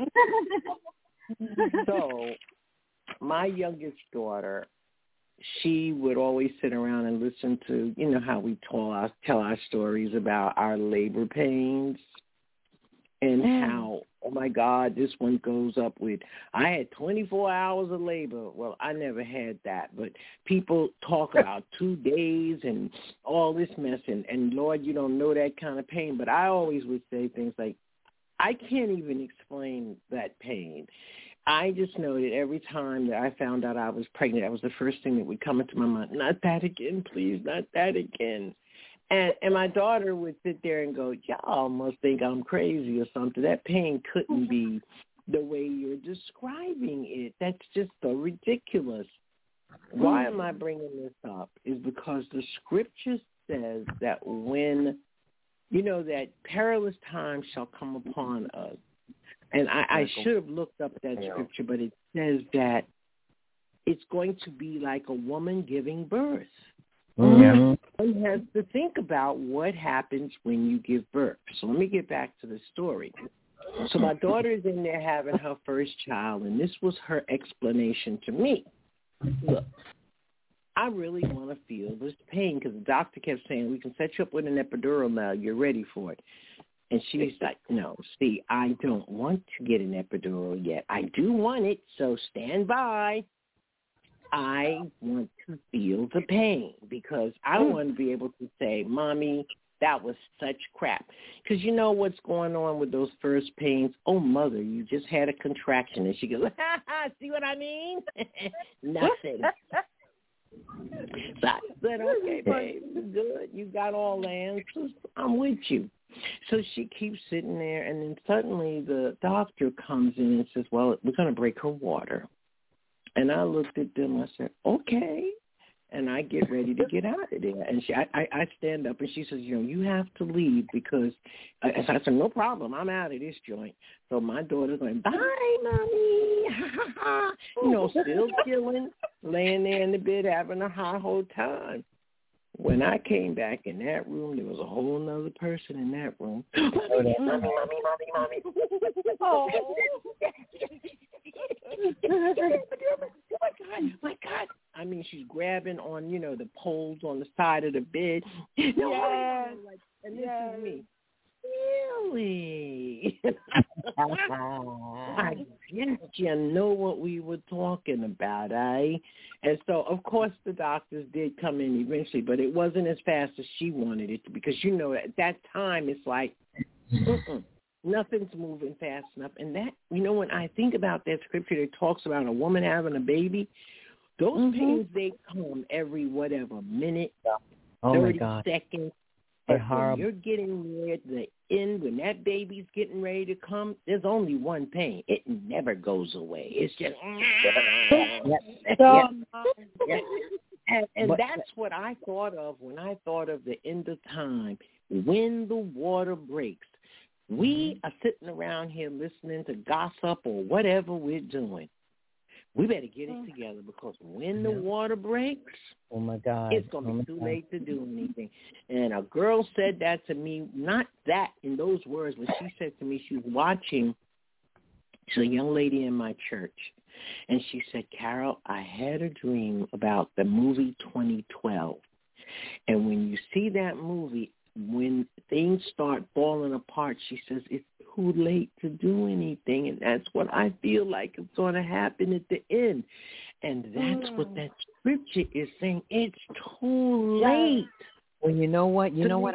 So my youngest daughter, she would always sit around and listen to, how we tell our stories about our labor pains and how, oh, my God, this one goes up with, I had 24 hours of labor. Well, I never had that. But people talk about 2 days and all this mess. And Lord, you don't know that kind of pain. But I always would say things like, I can't even explain that pain. I just know that every time that I found out I was pregnant, that was the first thing that would come into my mind. Not that again, please, not that again. And my daughter would sit there and go, y'all must think I'm crazy or something. That pain couldn't be the way you're describing it. That's just so ridiculous. Why am I bringing this up? Is because the scripture says that when, that perilous time shall come upon us. And I should have looked up that scripture, but it says that it's going to be like a woman giving birth. One has to think about what happens when you give birth. So let me get back to the story. So my daughter is in there having her first child, and this was her explanation to me. Look, I really want to feel this pain because the doctor kept saying, we can set you up with an epidural now. You're ready for it. And she's like, no, see, I don't want to get an epidural yet. I do want it, so stand by. I want to feel the pain because I want to be able to say, Mommy, that was such crap. Because you know what's going on with those first pains? Oh, Mother, you just had a contraction. And she goes, see what I mean? Nothing. So I said, okay, babe, good. You got all the answers. I'm with you. So she keeps sitting there, and then suddenly the doctor comes in and says, well, we're going to break her water. And I looked at them. I said, okay. And I get ready to get out of there. And I stand up, and she says, you have to leave because so I said, no problem. I'm out of this joint. So my daughter's going, bye, Mommy. Still chilling, laying there in the bed having a high whole time. When I came back in that room, there was a whole nother person in that room. Mommy. Oh. My God. I mean, she's grabbing on, the poles on the side of the bed. Yes. And this is me. Really? I guess you know what we were talking about, eh? And so, of course, the doctors did come in eventually, but it wasn't as fast as she wanted it to, because, at that time, it's like, nothing's moving fast enough. And that, when I think about that scripture that talks about a woman having a baby, those pains, they come every minute, 30 seconds. But when you're getting near the end, when that baby's getting ready to come, there's only one pain. It never goes away. It's just... And that's what I thought of when I thought of the end of time, when the water breaks. We are sitting around here listening to gossip or whatever we're doing. We better get it together, because when the water breaks, oh my God, it's going to be too late to do anything. And a girl said that to me, not that in those words, but she said to me, she was watching, she's a young lady in my church, and she said, Carol, I had a dream about the movie 2012. And when you see that movie, when things start falling apart, she says, it's too late to do anything. And that's what I feel like is going to happen at the end. And that's what that scripture is saying. It's too late. Well, you know what?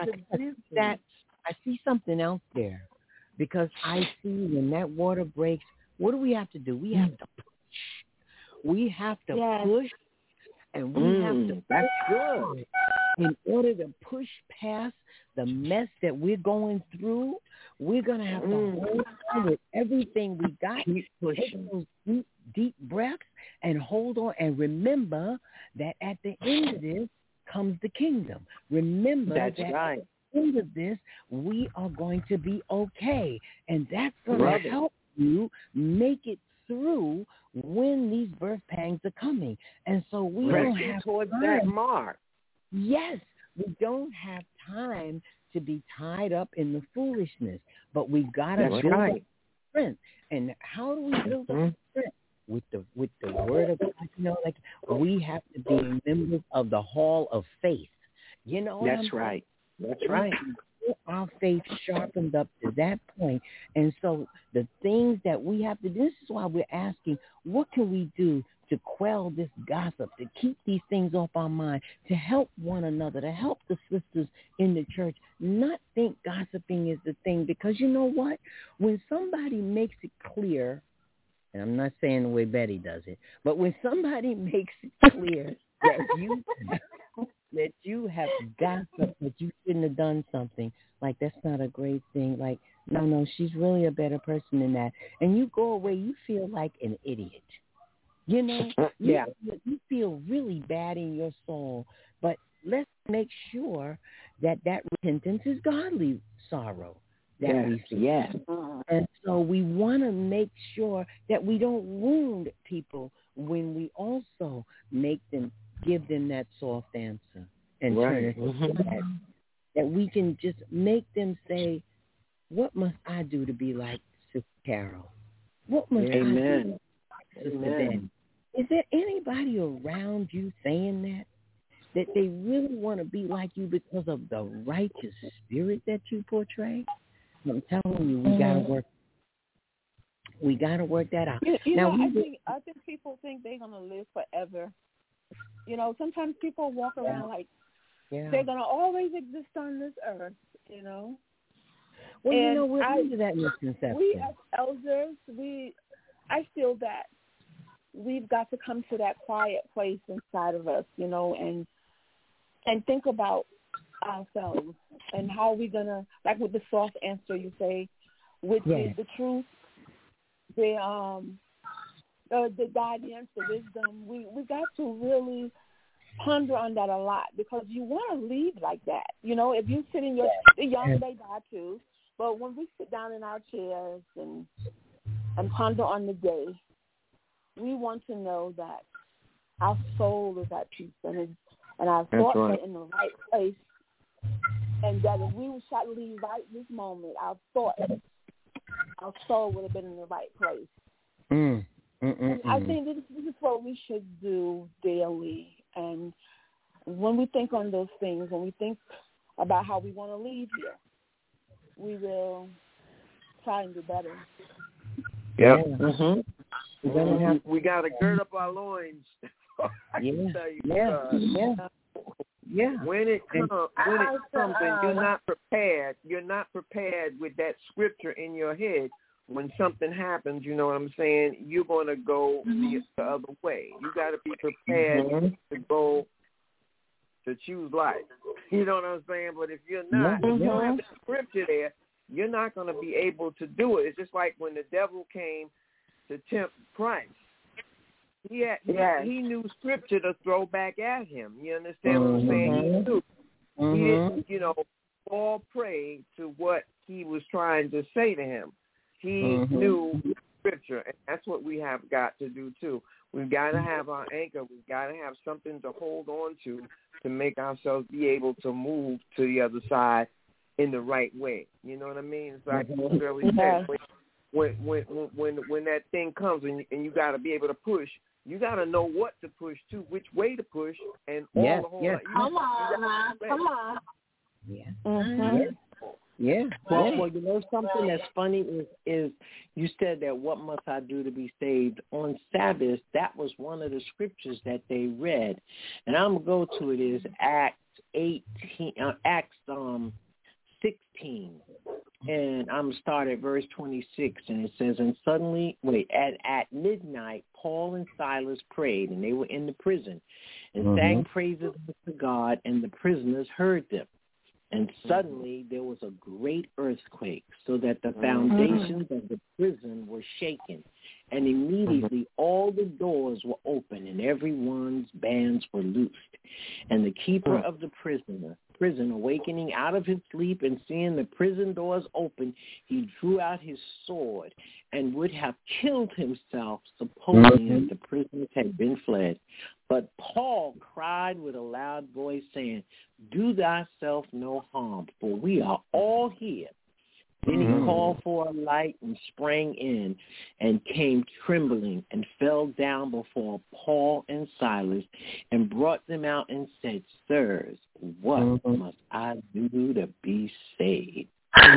I see something else there, because I see when that water breaks, what do we have to do? We have to push. We have to push, and we have to. That's good. In order to push past the mess that we're going through, we're going to have to hold on with everything we got. Take those deep breaths and hold on, and remember that at the end of this comes the kingdom. Remember that at the end of this, we are going to be okay. And that's going to help you make it through when these birth pangs are coming. And so we don't have towards that mark. Yes, we don't have time to be tied up in the foolishness, but we've got to build up strength. And how do we build up strength? With the word of God, like we have to be members of the hall of faith. That's right. That's right. Our faith sharpened up to that point. And so the things that we have to do, this is why we're asking, what can we do to quell this gossip, to keep these things off our mind, to help one another, to help the sisters in the church not think gossiping is the thing? Because you know what? When somebody makes it clear, and I'm not saying the way Betty does it, but when somebody makes it clear that you have gossiped, that you shouldn't have done something, like that's not a great thing, like, no, she's really a better person than that, and you go away, you feel like an idiot. You feel really bad in your soul. But let's make sure that repentance is godly sorrow that we feel. Yes. And so we want to make sure that we don't wound people when we also give them that soft answer and turn it that we can just make them say, what must I do to be like Sister Carol? What must I do, Sister Ben? Is there anybody around you saying that they really want to be like you because of the righteous spirit that you portray? I'm telling you, we gotta work that out. I think people think they're gonna live forever. Sometimes people walk around like they're gonna always exist on this earth. Well, we're into that misconception. We as elders, I feel that we've got to come to that quiet place inside of us, and think about ourselves, and how are we gonna, like with the soft answer you say, with the truth, the guidance, the wisdom. We got to really ponder on that a lot, because you want to leave like that. You know, if you sit in the young, they die too. But when we sit down in our chairs and ponder on the day, we want to know that our soul is at peace and our thoughts are in the right place, and that if we shall leave right this moment, our soul would have been in the right place. And I think this is what we should do daily. And when we think on those things, when we think about how we want to leave here, we will try and do better. Yeah. We got to gird up our loins. I can tell you. When it comes and you're not prepared with that scripture in your head. When something happens, you know what I'm saying, you're going to go the other way. You got to be prepared to go to choose life. You know what I'm saying? But if you're not, if you don't have the scripture there, you're not going to be able to do it. It's just like when the devil came to tempt Christ. He knew scripture to throw back at him. You understand what I'm saying? He didn't, fall prey to what he was trying to say to him. He knew scripture, and that's what we have got to do too. We've got to have our anchor. We've got to have something to hold on to make ourselves be able to move to the other side in the right way. You know what I mean? It's like Shirley said, when that thing comes and you got to be able to push, you got to know what to push to, which way to push, and all the whole lot. Come on. Well, you know something that's funny is you said that what must I do to be saved? On Sabbath, that was one of the scriptures that they read, and I'm gonna go to it is Acts 16, and I'm gonna start at verse 26, and it says, and suddenly, at midnight, Paul and Silas prayed, and they were in the prison, and sang praises to God, and the prisoners heard them. And suddenly there was a great earthquake, so that the foundations of the prison were shaken. And immediately all the doors were open, and everyone's bands were loosed. And the keeper of the prison, awakening out of his sleep and seeing the prison doors open, he drew out his sword and would have killed himself, supposing that the prisoners had been fled. But Paul cried with a loud voice, saying, do thyself no harm, for we are all here. Then he called for a light and sprang in and came trembling and fell down before Paul and Silas and brought them out and said, sirs, what must I do to be saved?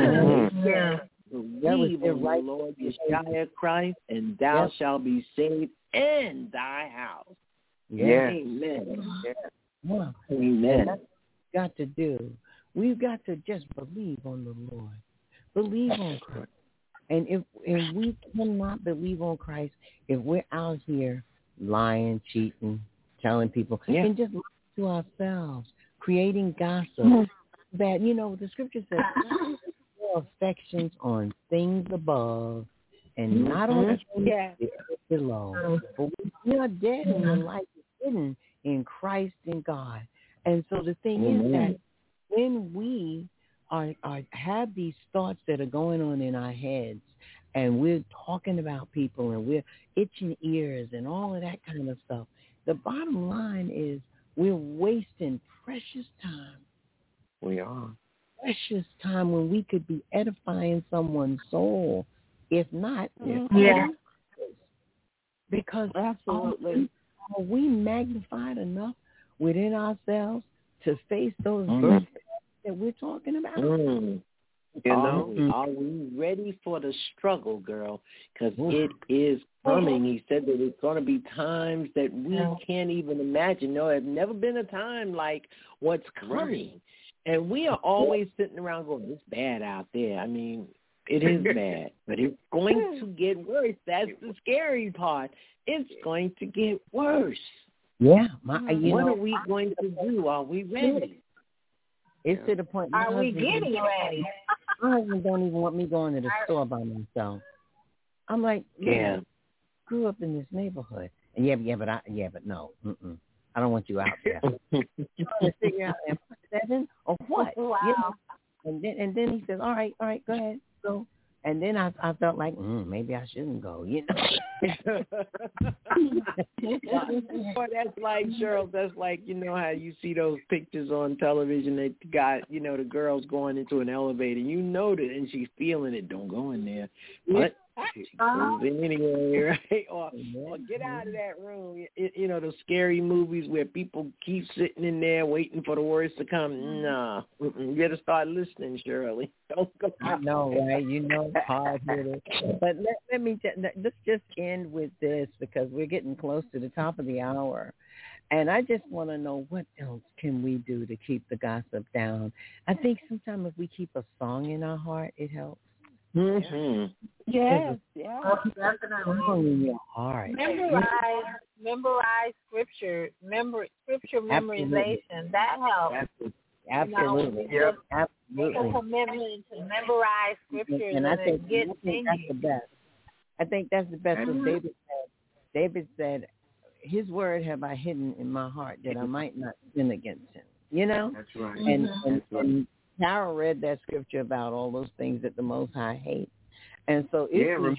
Believe on the Lord Yeshua Christ, and thou shalt be saved in thy house. Amen. Amen. That's what we've got to do. We've got to just believe on the Lord. Believe on Christ. And if we cannot believe on Christ, if we're out here lying, cheating, telling people, and just lying to ourselves, creating gossip, that, the scripture says, your affections on things above and not on things below. For we are dead and the life is hidden in Christ and God. And so the thing is that when we have these thoughts that are going on in our heads, and we're talking about people, and we're itching ears and all of that kind of stuff, the bottom line is we're wasting precious time. We are. Precious time when we could be edifying someone's soul, if not, because absolutely, are we magnified enough within ourselves to face those births that we're talking about? Are we ready for the struggle, girl? Because it is coming. He said that it's going to be times that we can't even imagine. No, there's never been a time like what's coming. And we are always sitting around going, it's bad out there. I mean, it is bad, but it's going to get worse. That's the scary part. It's going to get worse. Yeah. What are we going to do? Are we ready? It's to the point. Are we getting ready? My husband don't even want me going to the store by myself. I'm like, I grew up in this neighborhood, and but no, I don't want you out there. You want to figure out am I 7 or what? Wow. You know? And then he says, all right, go ahead, go. And then I felt like maybe I shouldn't go. You know. Well, that's like Cheryl. That's like, you know how you see those pictures on television that got, you know, the girl's going into an elevator. You know that, and she's feeling it. Don't go in there. But she goes in anyway, right? Or get out of that room. You know, those scary movies where people keep sitting in there waiting for the words to come. Nah, you better start listening, Shirley. Don't go out. I know, right? You know, hard hitter. But let's just end with this because we're getting close to the top of the hour. And I just want to know what else can we do to keep the gossip down. I think sometimes if we keep a song in our heart, it helps. Mm-hmm. Yes, definitely. Song in your heart. Memorize scripture. Scripture memorization. That helps. Absolutely. Make a commitment to memorize scriptures and I think that's the best. I think that's the best. What David said. David said, "His word have I hidden in my heart that I might not sin against him." You know. That's right. And Carol read that scripture about all those things that the Most High hates. And so if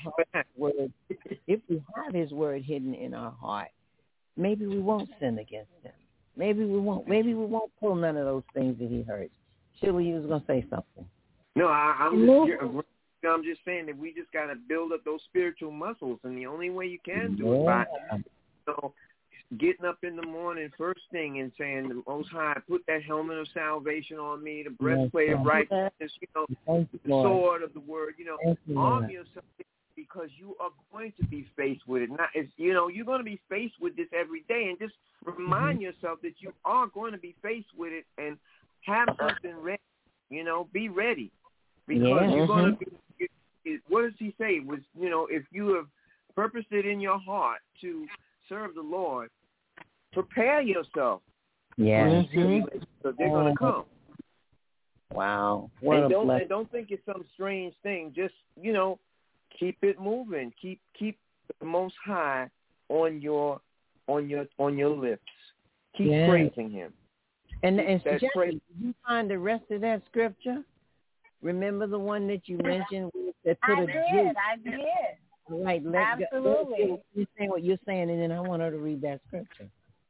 we have his word hidden in our heart, maybe we won't sin against him. Maybe we won't pull none of those things that he hurts. Shirley, you was going to say something. No, I'm just saying that we just got to build up those spiritual muscles, and the only way you can do it by getting up in the morning first thing and saying, the Most High, put that helmet of salvation on me, the breastplate of righteousness, the sword of the word, arm yourself because you are going to be faced with it. You're going to be faced with this every day, and just remind yourself that you are going to be faced with it and have something ready. Be ready because you're going to be. What does he say? If you have purposed it in your heart to serve the Lord, prepare yourself. Yeah. So they're going to come. Wow. And don't think it's some strange thing. Just, keep it moving. Keep the Most High on your lips. Keep praising him. And Jackie, did you find the rest of that scripture? Remember the one that you mentioned that put I did. All right, absolutely. You say what you're saying, and then I want her to read that scripture.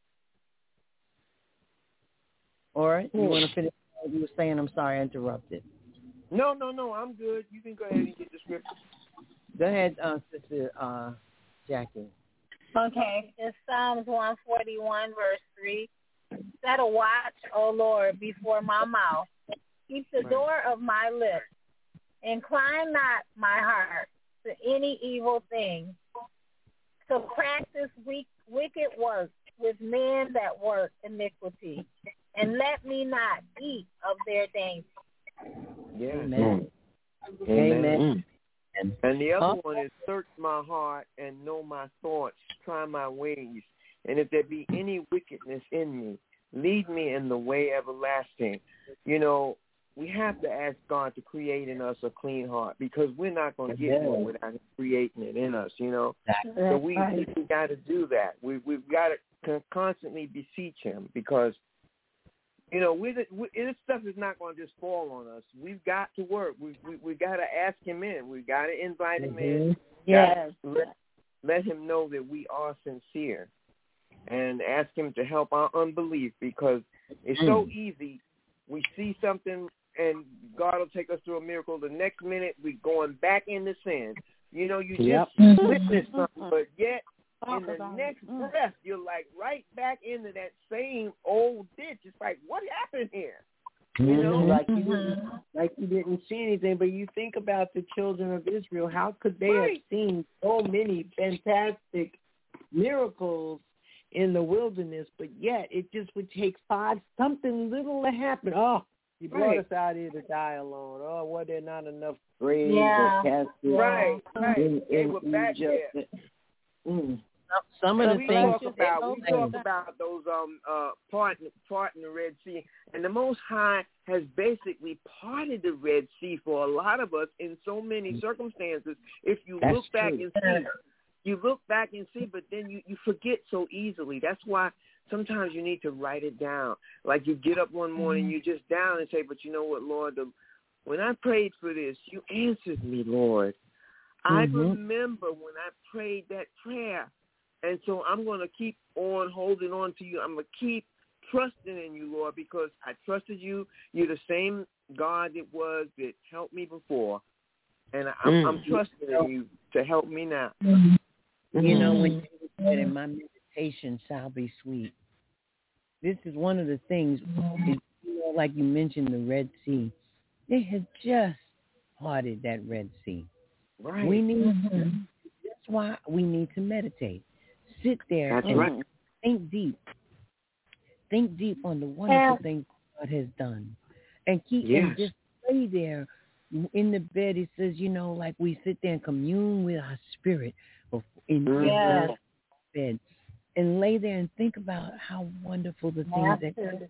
All right, you want to finish what you were saying? I'm sorry, I interrupted. No, I'm good. You can go ahead and get the scripture. Go ahead, Sister Jackie. Okay, it's Psalms 141, verse 3. Set a watch, O Lord, before my mouth. Keep the door of my lips. Incline not my heart to any evil thing. To practice wicked works with men that work iniquity. And let me not eat of their dainty. Yeah. Amen. Amen. And the other one is search my heart and know my thoughts, try my ways. And if there be any wickedness in me, lead me in the way everlasting. We have to ask God to create in us a clean heart because we're not going to get one without him creating it in us, So we got to do that. We've got to constantly beseech him because, this stuff is not going to just fall on us. We've got to work. We've got to ask him in. We've got to invite him in. Yes. Let him know that we are sincere and ask him to help our unbelief because it's so easy. We see something and God will take us through a miracle. The next minute we're going back into sin. You just witnessed something, but yet in the next breath, you're like right back into that same old ditch. It's like, what happened here? Like you didn't see anything. But you think about the children of Israel. How could they have seen so many fantastic miracles in the wilderness, but yet it just would take something little to happen. Oh, he brought us out here to die alone. Oh, were there not enough graves or caskets Right. in They were back Egypt? there. some of the we things talk about those part in the Red Sea, and the Most High has basically parted the Red Sea for a lot of us in so many circumstances. If you look back and see, but then you forget so easily. That's why sometimes you need to write it down. Like you get up one morning, you're just down and say, but you know what, Lord, when I prayed for this, you answered me, Lord. I remember when I prayed that prayer. And so I'm going to keep on holding on to you. I'm going to keep trusting in you, Lord, because I trusted you. You're the same God that helped me before. And I'm trusting in you to help me now. You know, when you said in my meditation shall be sweet, this is one of the things, like you mentioned, the Red Sea. They had just parted that Red Sea. Right. We need that's why we need to meditate. Sit there and think deep. Think deep on the wonderful things God has done. And and just lay there in the bed. It says, like we sit there and commune with our spirit in the bed. And lay there and think about how wonderful the things that God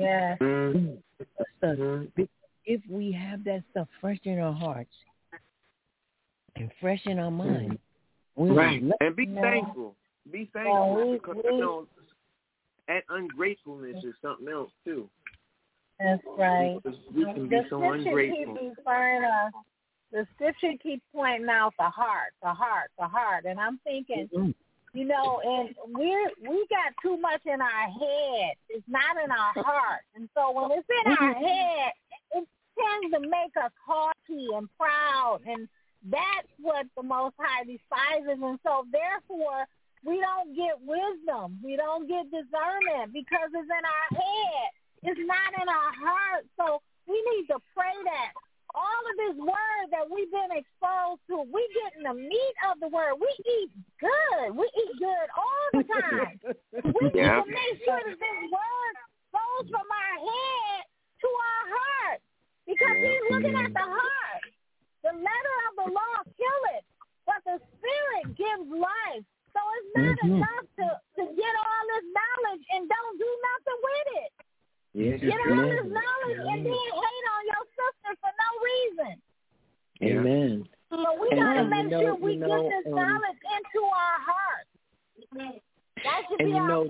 has done. If we have that stuff fresh in our hearts and fresh in our minds, and be thankful. Be thankful because that ungratefulness is something else too. That's right. Because we can be so ungrateful. The scripture keeps pointing out the heart, and I'm thinking, and we got too much in our head. It's not in our heart, and so when it's in our head, it tends to make us haughty and proud, and that's what the Most High despises. And so therefore, we don't get wisdom. We don't get discernment because it's in our head. It's not in our heart. So we need to pray that all of this word that we've been exposed to, we getting the meat of the word. We eat good. We eat good all the time. We need to make sure that this word goes from our head to our heart because he's looking at the heart. The letter of the law killeth, but the spirit gives life. So it's not enough to get all this knowledge and don't do nothing with it. Get all this knowledge and then hate on your sister for no reason. Amen. So we got to make sure we get this knowledge into our hearts. That should be our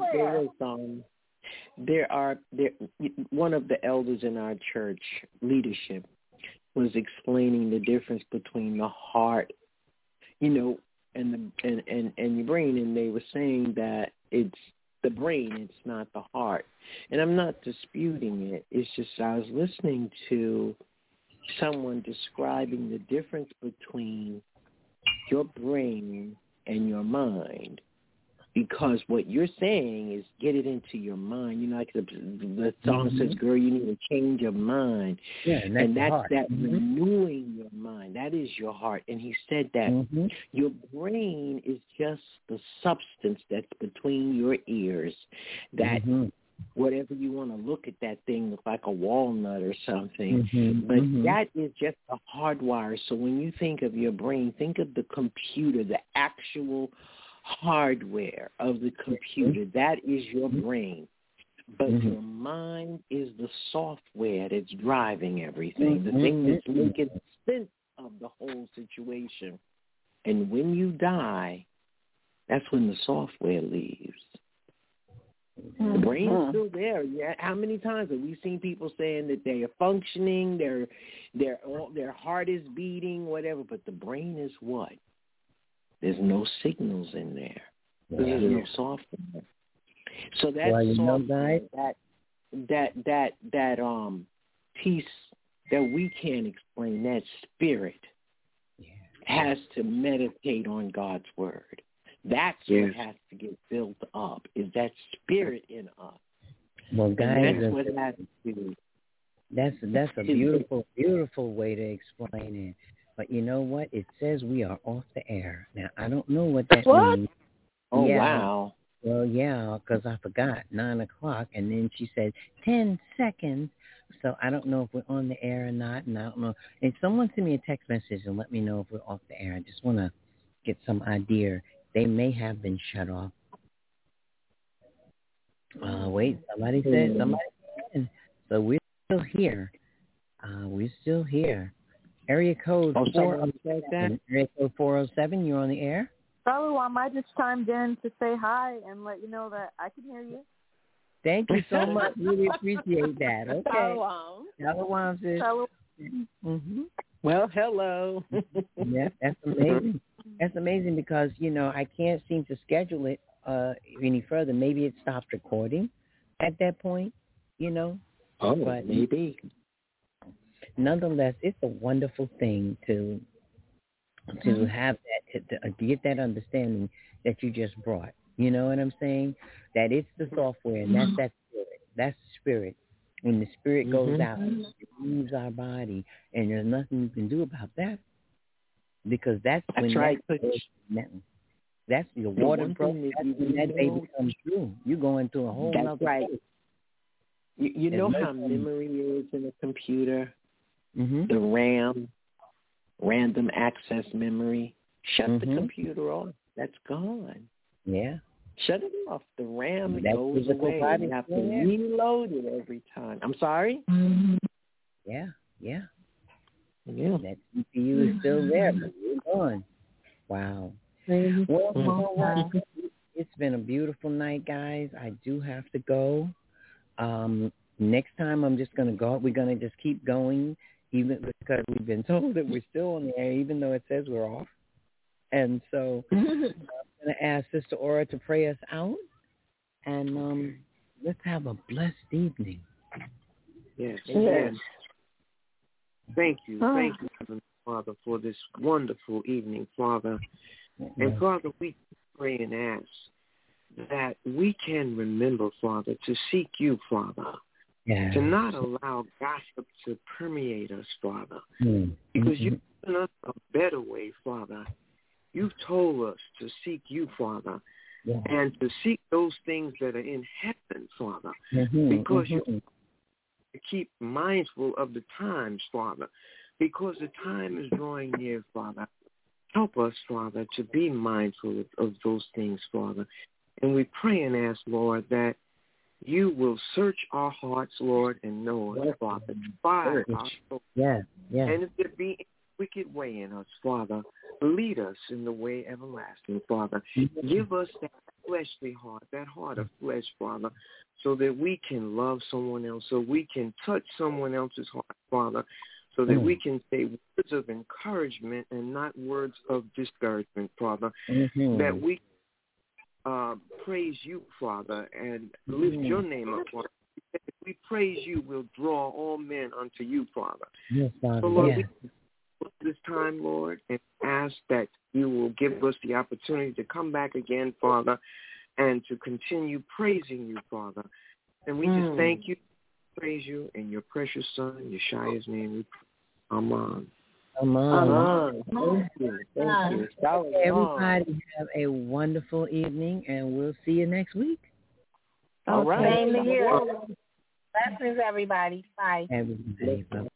prayer. One of the elders in our church leadership was explaining the difference between the heart, and your brain, and they were saying that it's the brain, it's not the heart. And I'm not disputing it. It's just I was listening to someone describing the difference between your brain and your mind. Because what you're saying is get it into your mind. Like the song says, girl, you need to change your mind. Yeah, and that's that renewing your mind. That is your heart. And he said that your brain is just the substance that's between your ears. That whatever you want to look at that thing, look like a walnut or something. But that is just a hardwire. So when you think of your brain, think of the computer, the actual hardware of the computer. That is your brain. But your mind is the software that's driving everything, the thing that's making sense of the whole situation. And when you die, that's when the software leaves. The brain's still there. Yeah. How many times have we seen people saying that they are functioning, their heart is beating, whatever, but the brain is what? There's no signals in there. There's no software. So that software, that piece that we can't explain, that spirit has to meditate on God's word. That's what has to get built up, is that spirit in us. Well, guys, that's what has to do. That's a beautiful, beautiful way to explain it. But you know what? It says we are off the air. Now, I don't know what that means. Oh, wow. Well, yeah, because I forgot, 9 o'clock, and then she said 10 seconds. So I don't know if we're on the air or not, and I don't know. And someone send me a text message and let me know if we're off the air. I just want to get some idea they may have been shut off. Wait, somebody said, so we're still here. We're still here. Area code 407. Area code 407, you're on the air. Shalom, I just chimed in to say hi and let you know that I can hear you. Thank you so much. Really appreciate that. Okay. Shalom. Shalom, sis. Shalom. Mm-hmm. Well, hello. Yeah, that's amazing. That's amazing because, I can't seem to schedule it any further. Maybe it stopped recording at that point, Oh, but maybe. Nonetheless, it's a wonderful thing to have that, to get that understanding that you just brought. You know what I'm saying? That it's the software, and that's that spirit. That's the spirit. When the spirit goes out, it leaves our body, and there's nothing you can do about that. Because that's when right. That's your water broke. That's when that baby comes through. You're going through a whole other right. place. You know how memory is in a computer? Mm-hmm. The RAM, random access memory. Shut the computer off. That's gone. Yeah. Shut it off. The RAM That goes away. You have to reload it every time. I'm sorry? Yeah. Yeah. That CPU is still there, but it's gone. Wow. Well, it's been a beautiful night, guys. I do have to go. Next time I'm just going to go. We're going to just keep going, even because we've been told that we're still on the air, even though it says we're off. And so I'm going to ask Sister Aura to pray us out. And let's have a blessed evening. Yes. Amen. Thank you. Thank you, Heavenly Father, for this wonderful evening, Father. And, Father, we pray and ask that we can remember, Father, to seek you, Father, to not allow gossip to permeate us, Father, because you've given us a better way, Father. You've told us to seek you, Father, and to seek those things that are in heaven, Father, because you keep mindful of the times, Father, because the time is drawing near, Father. Help us, Father, to be mindful of those things, Father. And we pray and ask, Lord, that you will search our hearts, Lord, and know us, Father. Try our souls. And if there be any wicked way in us, Father, lead us in the way everlasting, Father. Give us that fleshly heart, that heart of flesh, Father, so that we can love someone else, so we can touch someone else's heart, Father, so that we can say words of encouragement and not words of discouragement, Father, that we praise you, Father, and lift your name up, Father. If we praise you, we'll draw all men unto you, Father. Yes, Father. So, Lord, we this time, Lord, and ask that you will give us the opportunity to come back again, Father, and to continue praising you, Father. And we just thank you, praise you, in your precious Son, Yeshua's name, we pray. Amen. Amen. Thank you. Everybody have a wonderful evening, and we'll see you next week. All right. Blessings, everybody. Bye. Everybody. Bye.